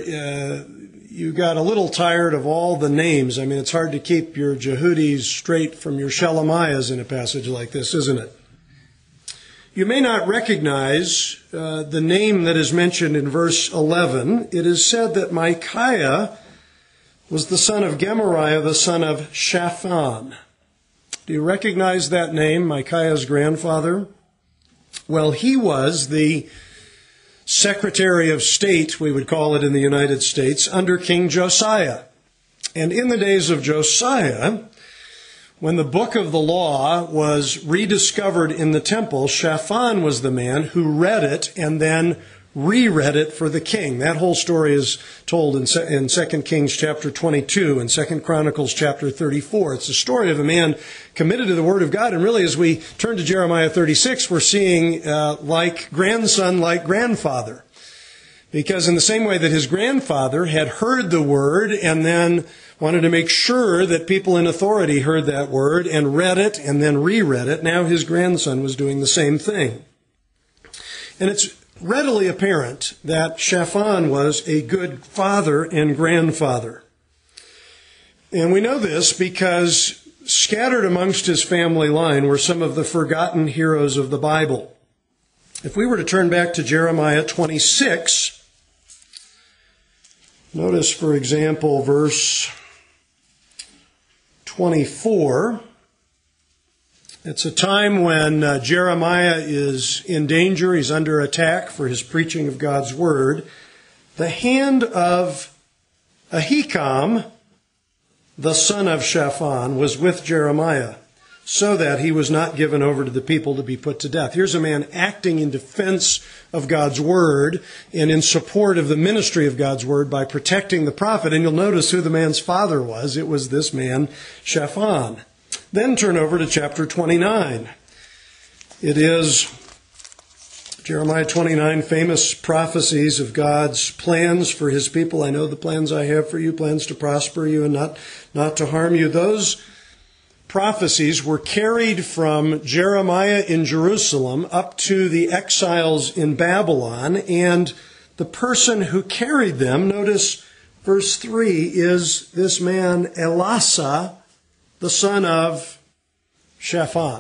Speaker 1: you got a little tired of all the names. I mean, it's hard to keep your Jehudis straight from your Shelemiahs in a passage like this, isn't it? You may not recognize the name that is mentioned in verse 11. It is said that Micaiah was the son of Gemariah, the son of Shaphan. Do you recognize that name, Micaiah's grandfather? Well, he was the Secretary of State, we would call it in the United States, under King Josiah. And in the days of Josiah, when the book of the law was rediscovered in the temple, Shaphan was the man who read it and then reread it for the king. That whole story is told in 2 Kings chapter 22 and 2 Chronicles chapter 34. It's the story of a man committed to the Word of God. And really, as we turn to Jeremiah 36, we're seeing like grandson, like grandfather. Because in the same way that his grandfather had heard the Word and then wanted to make sure that people in authority heard that Word and read it and then reread it, now his grandson was doing the same thing. And it's readily apparent that Shaphan was a good father and grandfather. And we know this because scattered amongst his family line were some of the forgotten heroes of the Bible. If we were to turn back to Jeremiah 26, notice, for example, verse 24. It's a time when Jeremiah is in danger. He's under attack for his preaching of God's Word. The hand of Ahikam, the son of Shaphan, was with Jeremiah, so that he was not given over to the people to be put to death. Here's a man acting in defense of God's Word and in support of the ministry of God's Word by protecting the prophet. And you'll notice who the man's father was. It was this man, Shaphan. Then turn over to chapter 29. It is Jeremiah 29, famous prophecies of God's plans for his people. I know the plans I have for you, plans to prosper you and not to harm you. Those prophecies were carried from Jeremiah in Jerusalem up to the exiles in Babylon. And the person who carried them, notice verse 3, is this man Elasah, the son of Shaphan,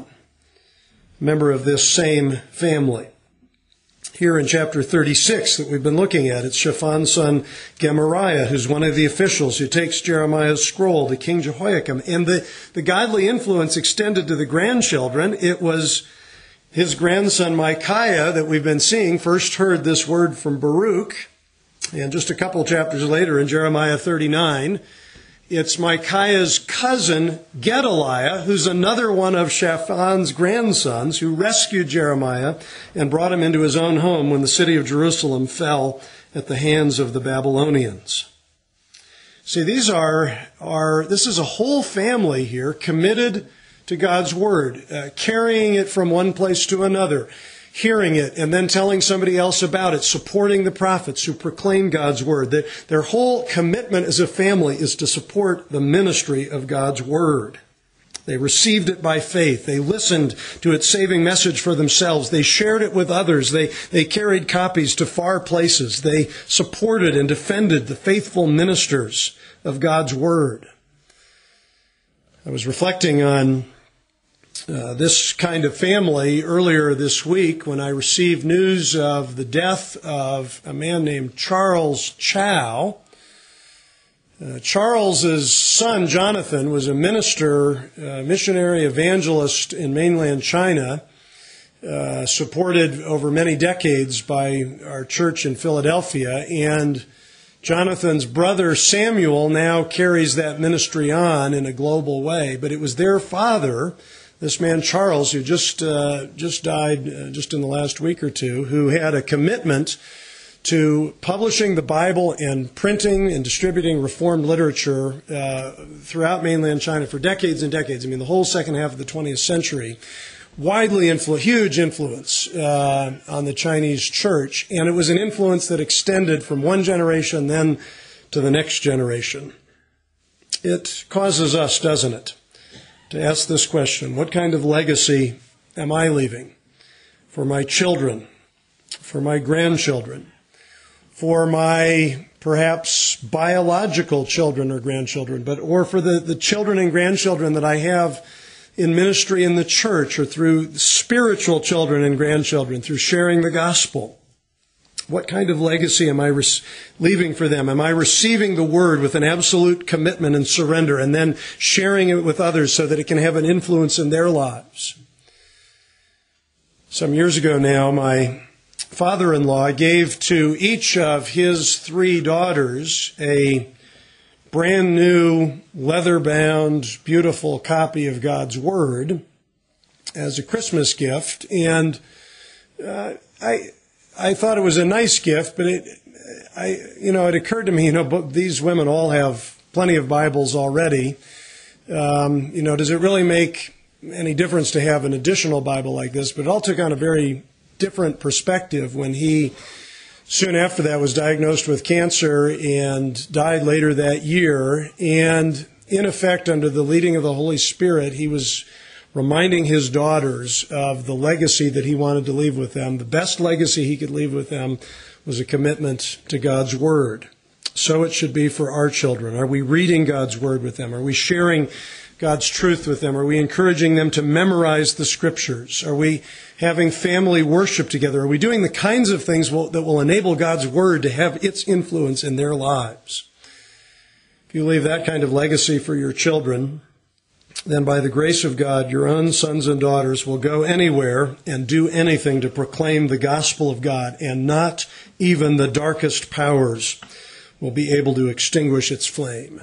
Speaker 1: member of this same family. Here in chapter 36 that we've been looking at, it's Shaphan's son Gemariah, who's one of the officials who takes Jeremiah's scroll to King Jehoiakim. And the godly influence extended to the grandchildren. It was his grandson Micaiah that we've been seeing first heard this word from Baruch. And just a couple chapters later in Jeremiah 39, it's Micaiah's cousin, Gedaliah, who's another one of Shaphan's grandsons, who rescued Jeremiah and brought him into his own home when the city of Jerusalem fell at the hands of the Babylonians. See, this is a whole family here committed to God's Word, carrying it from one place to another, hearing it, and then telling somebody else about it, supporting the prophets who proclaim God's Word. Their whole commitment as a family is to support the ministry of God's Word. They received it by faith. They listened to its saving message for themselves. They shared it with others. They carried copies to far places. They supported and defended the faithful ministers of God's Word. I was reflecting on this kind of family earlier this week when I received news of the death of a man named Charles Chow. Charles's son, Jonathan, was a minister, missionary evangelist in mainland China, supported over many decades by our church in Philadelphia. And Jonathan's brother Samuel now carries that ministry on in a global way. But it was their father, this man Charles, who just died just in the last week or two, who had a commitment to publishing the Bible and printing and distributing Reformed literature throughout mainland China for decades and decades. I mean, the whole second half of the 20th century. Huge influence on the Chinese church. And it was an influence that extended from one generation then to the next generation. It causes us, doesn't it, to ask this question: what kind of legacy am I leaving for my children, for my grandchildren, for my perhaps biological children or grandchildren, or for the children and grandchildren that I have in ministry in the church, or through spiritual children and grandchildren, through sharing the gospel? What kind of legacy am I leaving for them? Am I receiving the Word with an absolute commitment and surrender, and then sharing it with others so that it can have an influence in their lives? Some years ago now, my father-in-law gave to each of his 3 daughters a brand new, leather-bound, beautiful copy of God's Word as a Christmas gift. And I thought it was a nice gift, but it occurred to me, these women all have plenty of Bibles already. Does it really make any difference to have an additional Bible like this? But it all took on a very different perspective when he, soon after that, was diagnosed with cancer and died later that year. And in effect, under the leading of the Holy Spirit, he was reminding his daughters of the legacy that he wanted to leave with them. The best legacy he could leave with them was a commitment to God's Word. So it should be for our children. Are we reading God's Word with them? Are we sharing God's truth with them? Are we encouraging them to memorize the Scriptures? Are we having family worship together? Are we doing the kinds of things that will enable God's Word to have its influence in their lives? If you leave that kind of legacy for your children, then by the grace of God, your own sons and daughters will go anywhere and do anything to proclaim the gospel of God, and not even the darkest powers will be able to extinguish its flame.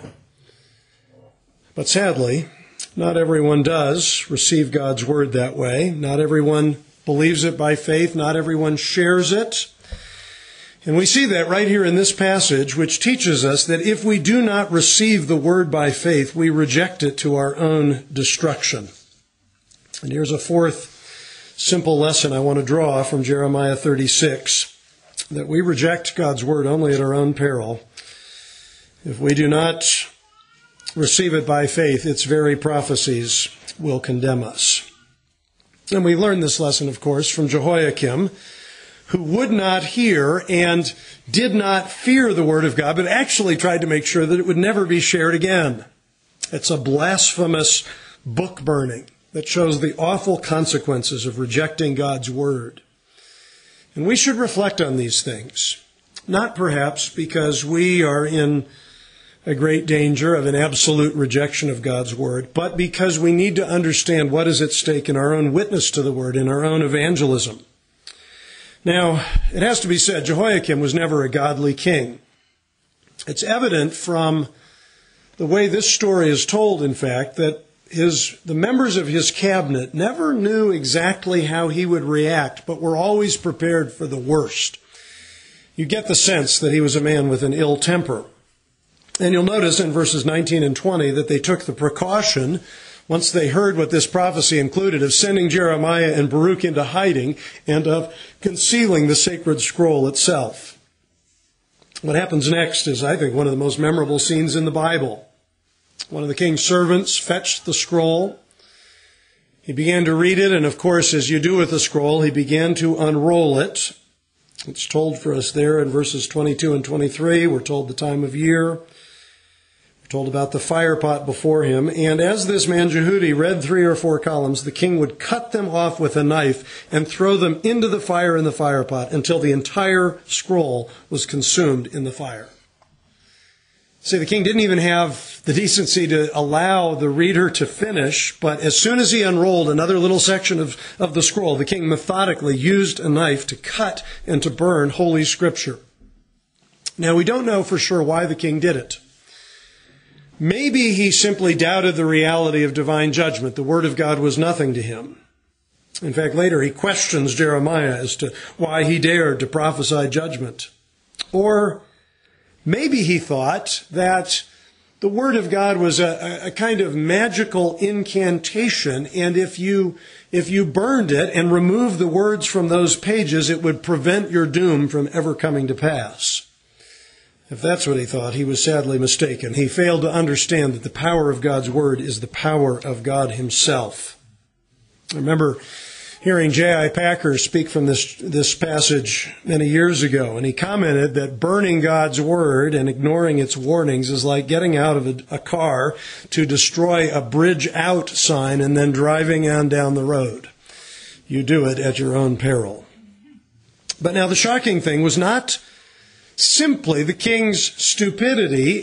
Speaker 1: But sadly, not everyone does receive God's word that way. Not everyone believes it by faith. Not everyone shares it. And we see that right here in this passage, which teaches us that if we do not receive the word by faith, we reject it to our own destruction. And here's a fourth simple lesson I want to draw from Jeremiah 36, that we reject God's word only at our own peril. If we do not receive it by faith, its very prophecies will condemn us. And we learn this lesson, of course, from Jehoiakim, who would not hear and did not fear the word of God, but actually tried to make sure that it would never be shared again. It's a blasphemous book burning that shows the awful consequences of rejecting God's word. And we should reflect on these things, not perhaps because we are in a great danger of an absolute rejection of God's word, but because we need to understand what is at stake in our own witness to the word, in our own evangelism. Now, it has to be said, Jehoiakim was never a godly king. It's evident from the way this story is told, in fact, that the members of his cabinet never knew exactly how he would react, but were always prepared for the worst. You get the sense that he was a man with an ill temper. And you'll notice in verses 19 and 20 that they took the precaution, once they heard what this prophecy included, of sending Jeremiah and Baruch into hiding and of concealing the sacred scroll itself. What happens next is, I think, one of the most memorable scenes in the Bible. One of the king's servants fetched the scroll. He began to read it, and of course, as you do with the scroll, he began to unroll it. It's told for us there in verses 22 and 23. We're told the time of year. Told about the fire pot before him, and as this man Jehudi read 3 or 4 columns, the king would cut them off with a knife and throw them into the fire in the fire pot until the entire scroll was consumed in the fire. See, the king didn't even have the decency to allow the reader to finish, but as soon as he unrolled another little section of the scroll, the king methodically used a knife to cut and to burn Holy Scripture. Now, we don't know for sure why the king did it. Maybe he simply doubted the reality of divine judgment. The word of God was nothing to him. In fact, later he questions Jeremiah as to why he dared to prophesy judgment. Or maybe he thought that the word of God was a kind of magical incantation, and if you burned it and removed the words from those pages, it would prevent your doom from ever coming to pass. If that's what he thought, he was sadly mistaken. He failed to understand that the power of God's word is the power of God himself. I remember hearing J.I. Packer speak from this passage many years ago, and he commented that burning God's word and ignoring its warnings is like getting out of a car to destroy a bridge out sign and then driving on down the road. You do it at your own peril. But now the shocking thing was not simply the king's stupidity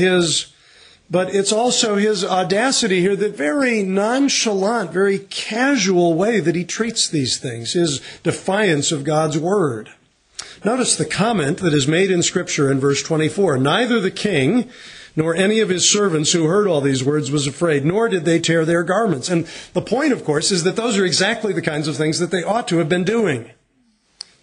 Speaker 1: but it's also his audacity here, the very nonchalant, very casual way that he treats these things, his defiance of God's word. Notice the comment that is made in Scripture in verse 24. Neither the king nor any of his servants who heard all these words was afraid, nor did they tear their garments. And the point, of course, is that those are exactly the kinds of things that they ought to have been doing.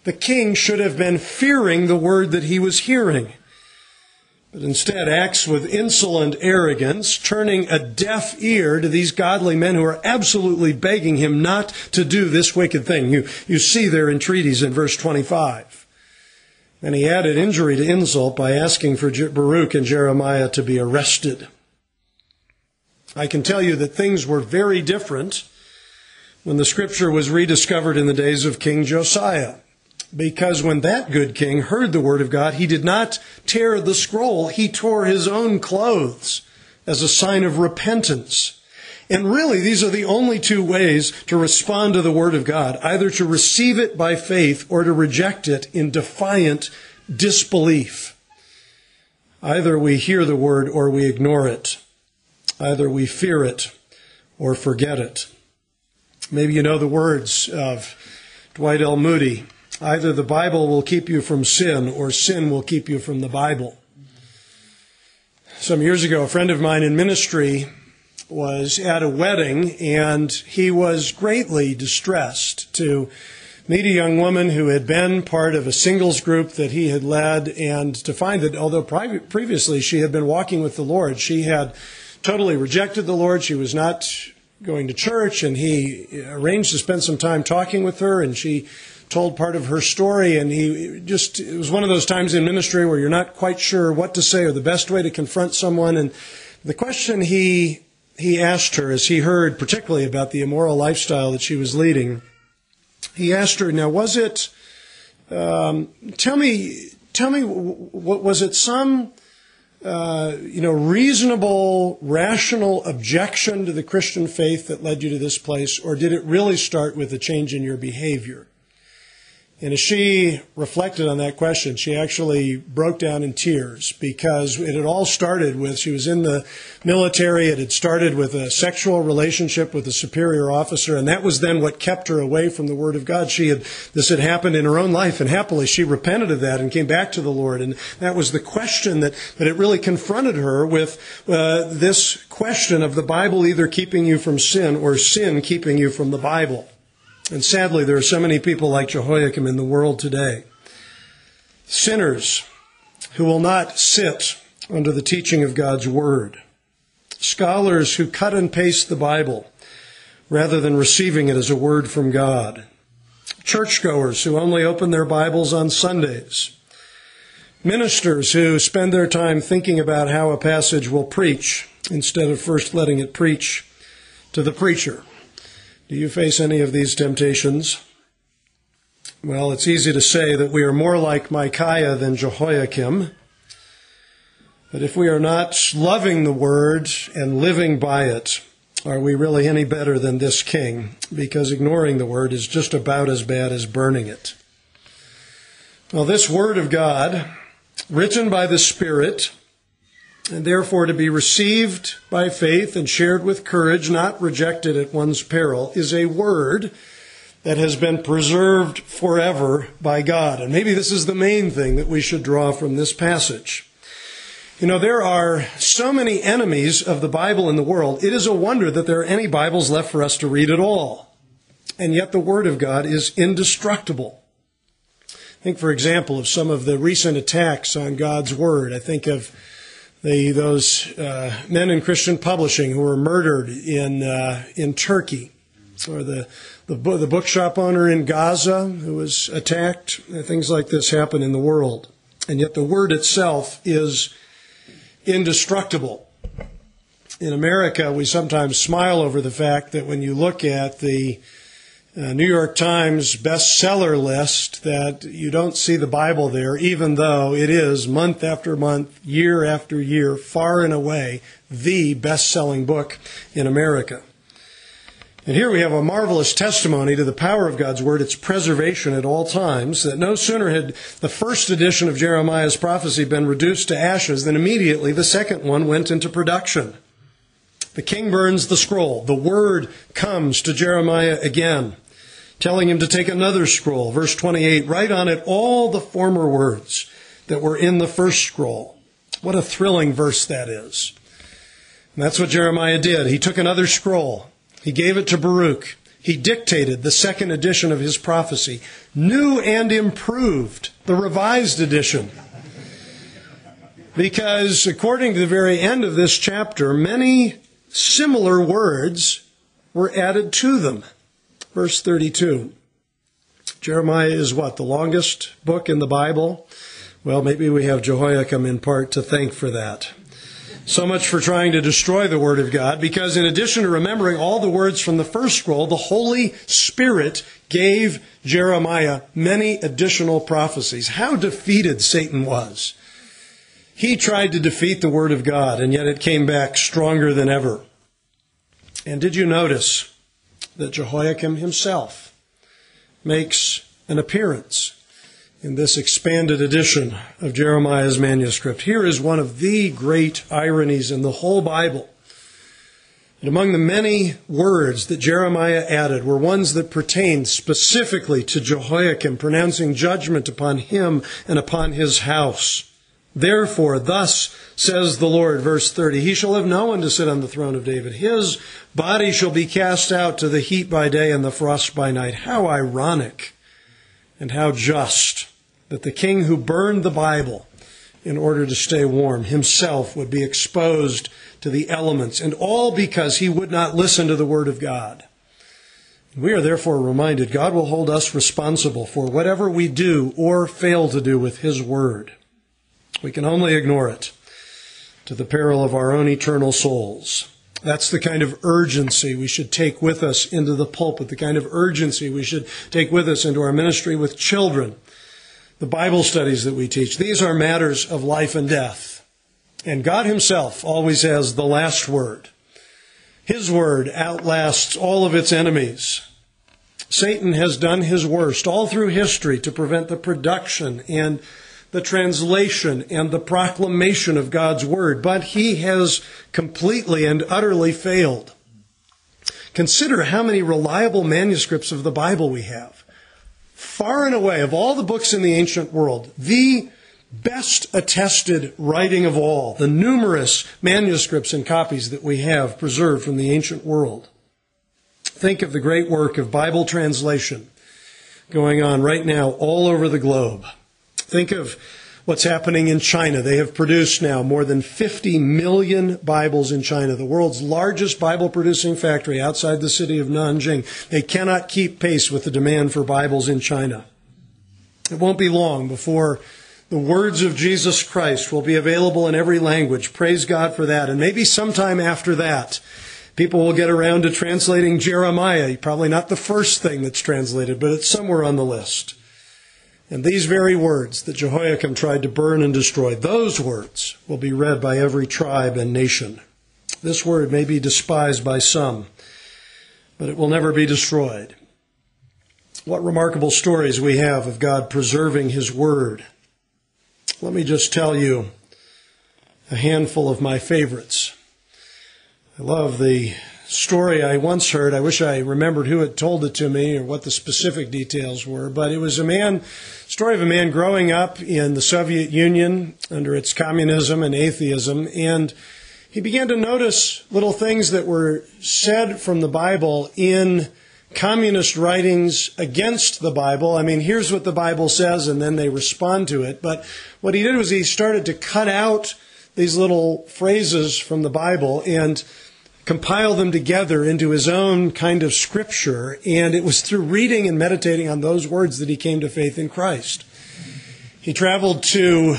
Speaker 1: The king should have been fearing the word that he was hearing, but instead acts with insolent arrogance, turning a deaf ear to these godly men who are absolutely begging him not to do this wicked thing. You see their entreaties in verse 25. And he added injury to insult by asking for Baruch and Jeremiah to be arrested. I can tell you that things were very different when the scripture was rediscovered in the days of King Josiah. Because when that good king heard the word of God, he did not tear the scroll, he tore his own clothes as a sign of repentance. And really, these are the only two ways to respond to the word of God, either to receive it by faith or to reject it in defiant disbelief. Either we hear the word or we ignore it. Either we fear it or forget it. Maybe you know the words of Dwight L. Moody. Either the Bible will keep you from sin or sin will keep you from the Bible. Some years ago, a friend of mine in ministry was at a wedding, and he was greatly distressed to meet a young woman who had been part of a singles group that he had led, and to find that although previously she had been walking with the Lord, she had totally rejected the Lord. She was not going to church, and he arranged to spend some time talking with her, and she told part of her story, and it was one of those times in ministry where you're not quite sure what to say or the best way to confront someone. And the question he asked her, as he heard particularly about the immoral lifestyle that she was leading, he asked her, now was it, tell me, was it some, reasonable, rational objection to the Christian faith that led you to this place, or did it really start with a change in your behavior? And as she reflected on that question, she actually broke down in tears, because it had all started with, she was in the military, it had started with a sexual relationship with a superior officer, and that was then what kept her away from the Word of God. This had happened in her own life, and happily she repented of that and came back to the Lord. And that was the question that it really confronted her with, this question of the Bible either keeping you from sin or sin keeping you from the Bible. And sadly, there are so many people like Jehoiakim in the world today. Sinners who will not sit under the teaching of God's Word. Scholars who cut and paste the Bible rather than receiving it as a word from God. Churchgoers who only open their Bibles on Sundays. Ministers who spend their time thinking about how a passage will preach instead of first letting it preach to the preacher. Do you face any of these temptations? Well, it's easy to say that we are more like Micaiah than Jehoiakim. But if we are not loving the Word and living by it, are we really any better than this king? Because ignoring the Word is just about as bad as burning it. Well, this Word of God, written by the Spirit, and therefore to be received by faith and shared with courage, not rejected at one's peril, is a word that has been preserved forever by God. And maybe this is the main thing that we should draw from this passage. You know, there are so many enemies of the Bible in the world. It is a wonder that there are any Bibles left for us to read at all. And yet the Word of God is indestructible. Think, for example, of some of the recent attacks on God's Word. I think of those men in Christian publishing who were murdered in Turkey, or the bookshop owner in Gaza who was attacked. Things like this happen in the world, and yet the Word itself is indestructible. In America, we sometimes smile over the fact that when you look at the New York Times bestseller list, that you don't see the Bible there, even though it is month after month, year after year, far and away, the best-selling book in America. And here we have a marvelous testimony to the power of God's Word, its preservation at all times, that no sooner had the first edition of Jeremiah's prophecy been reduced to ashes than immediately the second one went into production. The king burns the scroll. The Word comes to Jeremiah again, telling him to take another scroll. Verse 28, write on it all the former words that were in the first scroll. What a thrilling verse that is. And that's what Jeremiah did. He took another scroll. He gave it to Baruch. He dictated the second edition of his prophecy, new and improved, the revised edition. Because according to the very end of this chapter, many similar words were added to them. Verse 32. Jeremiah is what? The longest book in the Bible? Well, maybe we have Jehoiakim in part to thank for that. So much for trying to destroy the Word of God, because in addition to remembering all the words from the first scroll, the Holy Spirit gave Jeremiah many additional prophecies. How defeated Satan was. He tried to defeat the Word of God, and yet it came back stronger than ever. And did you notice that Jehoiakim himself makes an appearance in this expanded edition of Jeremiah's manuscript? Here is one of the great ironies in the whole Bible. And among the many words that Jeremiah added were ones that pertained specifically to Jehoiakim, pronouncing judgment upon him and upon his house. Therefore, thus says the Lord, verse 30, he shall have no one to sit on the throne of David. His body shall be cast out to the heat by day and the frost by night. How ironic and how just that the king who burned the Bible in order to stay warm himself would be exposed to the elements, and all because he would not listen to the word of God. We are therefore reminded God will hold us responsible for whatever we do or fail to do with his word. We can only ignore it to the peril of our own eternal souls. That's the kind of urgency we should take with us into the pulpit, the kind of urgency we should take with us into our ministry with children, the Bible studies that we teach. These are matters of life and death. And God himself always has the last word. His word outlasts all of its enemies. Satan has done his worst all through history to prevent the production and the translation and the proclamation of God's word, but he has completely and utterly failed. Consider how many reliable manuscripts of the Bible we have. Far and away, of all the books in the ancient world, the best attested writing of all, the numerous manuscripts and copies that we have preserved from the ancient world. Think of the great work of Bible translation going on right now all over the globe. Think of what's happening in China. They have produced now more than 50 million Bibles in China, the world's largest Bible-producing factory outside the city of Nanjing. They cannot keep pace with the demand for Bibles in China. It won't be long before the words of Jesus Christ will be available in every language. Praise God for that. And maybe sometime after that, people will get around to translating Jeremiah. Probably not the first thing that's translated, but it's somewhere on the list. And these very words that Jehoiakim tried to burn and destroy, those words will be read by every tribe and nation. This word may be despised by some, but it will never be destroyed. What remarkable stories we have of God preserving his word. Let me just tell you a handful of my favorites. I love the story I once heard. I wish I remembered who had told it to me or what the specific details were, but it was story of a man growing up in the Soviet Union under its communism and atheism, and he began to notice little things that were said from the Bible in communist writings against the Bible. I mean, here's what the Bible says, and then they respond to it. But what he did was he started to cut out these little phrases from the Bible and compile them together into his own kind of scripture, and it was through reading and meditating on those words that he came to faith in Christ. He traveled to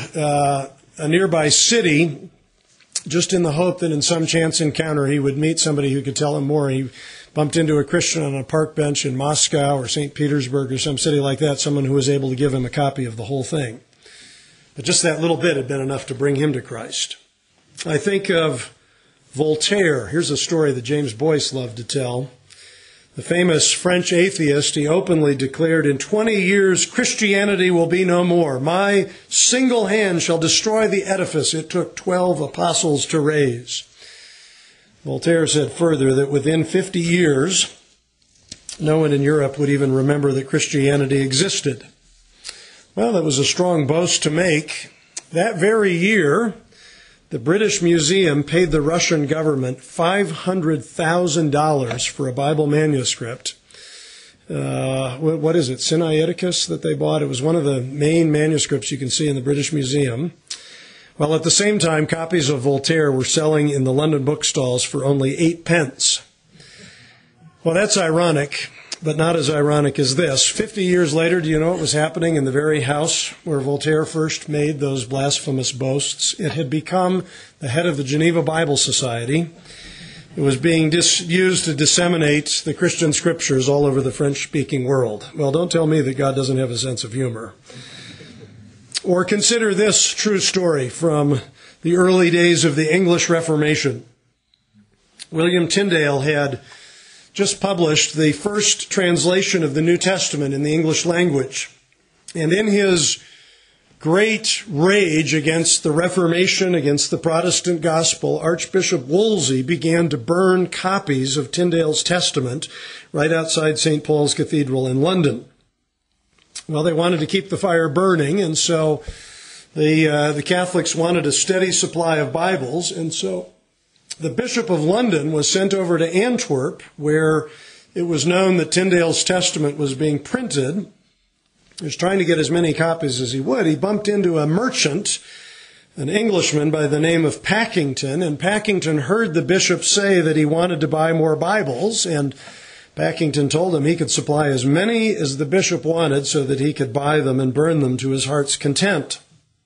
Speaker 1: a nearby city just in the hope that in some chance encounter he would meet somebody who could tell him more. He bumped into a Christian on a park bench in Moscow or St. Petersburg or some city like that, someone who was able to give him a copy of the whole thing. But just that little bit had been enough to bring him to Christ. I think of Voltaire. Here's a story that James Boyce loved to tell. The famous French atheist, he openly declared, "In 20 years, Christianity will be no more. My single hand shall destroy the edifice it took 12 apostles to raise." Voltaire said further that within 50 years, no one in Europe would even remember that Christianity existed. Well, that was a strong boast to make. That very year, the British Museum paid the Russian government $500,000 for a Bible manuscript what is it, Sinaiticus that they bought? It was one of the main manuscripts you can see in the British Museum. Well, at the same time, copies of Voltaire were selling in the London bookstalls for only 8 pence. Well, that's ironic, but not as ironic as this. 50 years later, do you know what was happening in the very house where Voltaire first made those blasphemous boasts? It had become the head of the Geneva Bible Society. It was being used to disseminate the Christian scriptures all over the French-speaking world. Well, don't tell me that God doesn't have a sense of humor. Or consider this true story from the early days of the English Reformation. William Tyndale had just published the first translation of the New Testament in the English language. And in his great rage against the Reformation, against the Protestant gospel, Archbishop Wolsey began to burn copies of Tyndale's Testament right outside St. Paul's Cathedral in London. Well, they wanted to keep the fire burning, and so the Catholics wanted a steady supply of Bibles, and so the Bishop of London was sent over to Antwerp, where it was known that Tyndale's Testament was being printed. He was trying to get as many copies as he would. He bumped into a merchant, an Englishman by the name of Packington, and Packington heard the bishop say that he wanted to buy more Bibles, and Packington told him he could supply as many as the bishop wanted so that he could buy them and burn them to his heart's content.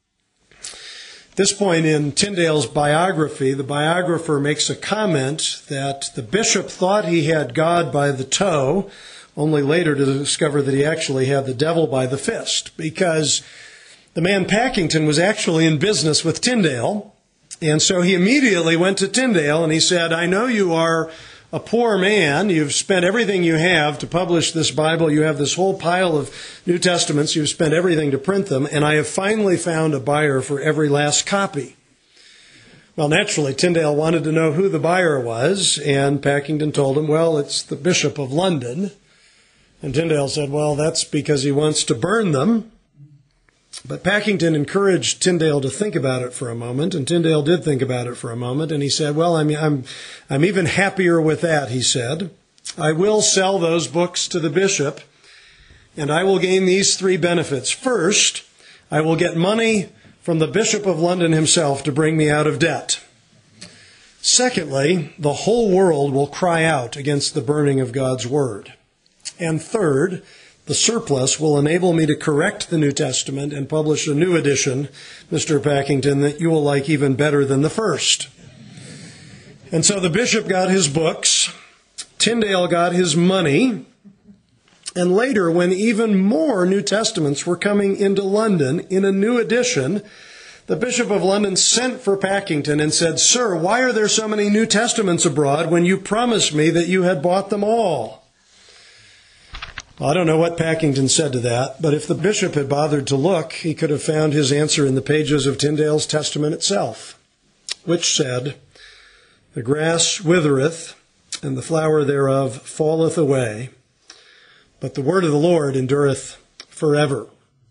Speaker 1: At this point in Tyndale's biography, the biographer makes a comment that the bishop thought he had God by the toe, only later to discover that he actually had the devil by the fist, because the man Packington was actually in business with Tyndale, and so he immediately went to Tyndale and he said, I know you are a poor man, you've spent everything you have to publish this Bible, you have this whole pile of New Testaments, you've spent everything to print them, and I have finally found a buyer for every last copy. Well, naturally, Tyndale wanted to know who the buyer was, and Packington told him, well, it's the Bishop of London. And Tyndale said, well, that's because he wants to burn them. But Packington encouraged Tyndale to think about it for a moment, and Tyndale did think about it for a moment, and he said, well, I'm even happier with that, he said. I will sell those books to the bishop, and I will gain these 3 benefits. First, I will get money from the Bishop of London himself to bring me out of debt. Secondly, the whole world will cry out against the burning of God's Word. And third, the surplus will enable me to correct the New Testament and publish a new edition, Mr. Packington, that you will like even better than the first. And so the bishop got his books, Tyndale got his money, and later, when even more New Testaments were coming into London in a new edition, the Bishop of London sent for Packington and said, Sir, why are there so many New Testaments abroad when you promised me that you had bought them all? Well, I don't know what Packington said to that, but if the bishop had bothered to look, he could have found his answer in the pages of Tyndale's Testament itself, which said, The grass withereth, and the flower thereof falleth away, but the word of the Lord endureth forever.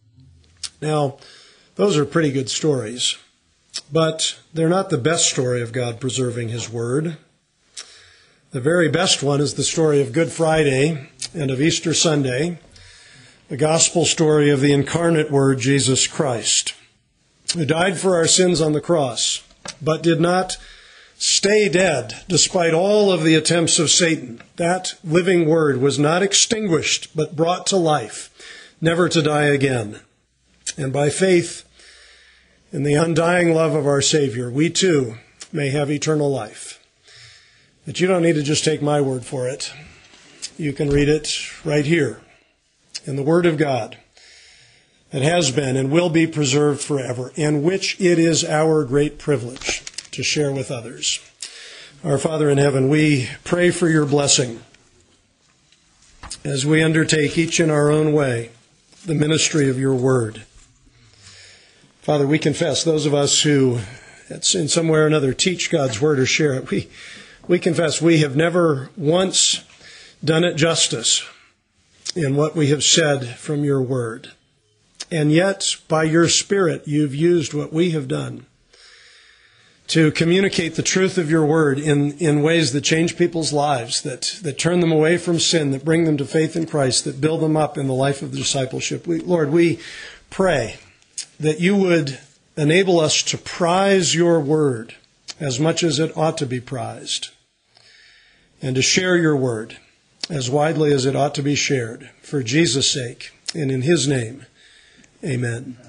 Speaker 1: Now, those are pretty good stories, but they're not the best story of God preserving His Word. The very best one is the story of Good Friday and of Easter Sunday, the gospel story of the incarnate Word, Jesus Christ, who died for our sins on the cross, but did not stay dead despite all of the attempts of Satan. That living Word was not extinguished, but brought to life, never to die again. And by faith in the undying love of our Savior, we too may have eternal life. But you don't need to just take my word for it. You can read it right here in the Word of God that has been and will be preserved forever, and which it is our great privilege to share with others. Our Father in heaven, we pray for your blessing as we undertake each in our own way the ministry of your Word. Father, we confess, those of us who in some way or another teach God's Word or share it, we confess we have never once done it justice in what we have said from your Word. And yet, by your Spirit, you've used what we have done to communicate the truth of your word in ways that change people's lives, that turn them away from sin, that bring them to faith in Christ, that build them up in the life of discipleship. Lord, we pray that you would enable us to prize your word as much as it ought to be prized, and to share your word as widely as it ought to be shared, for Jesus' sake, and in his name, amen.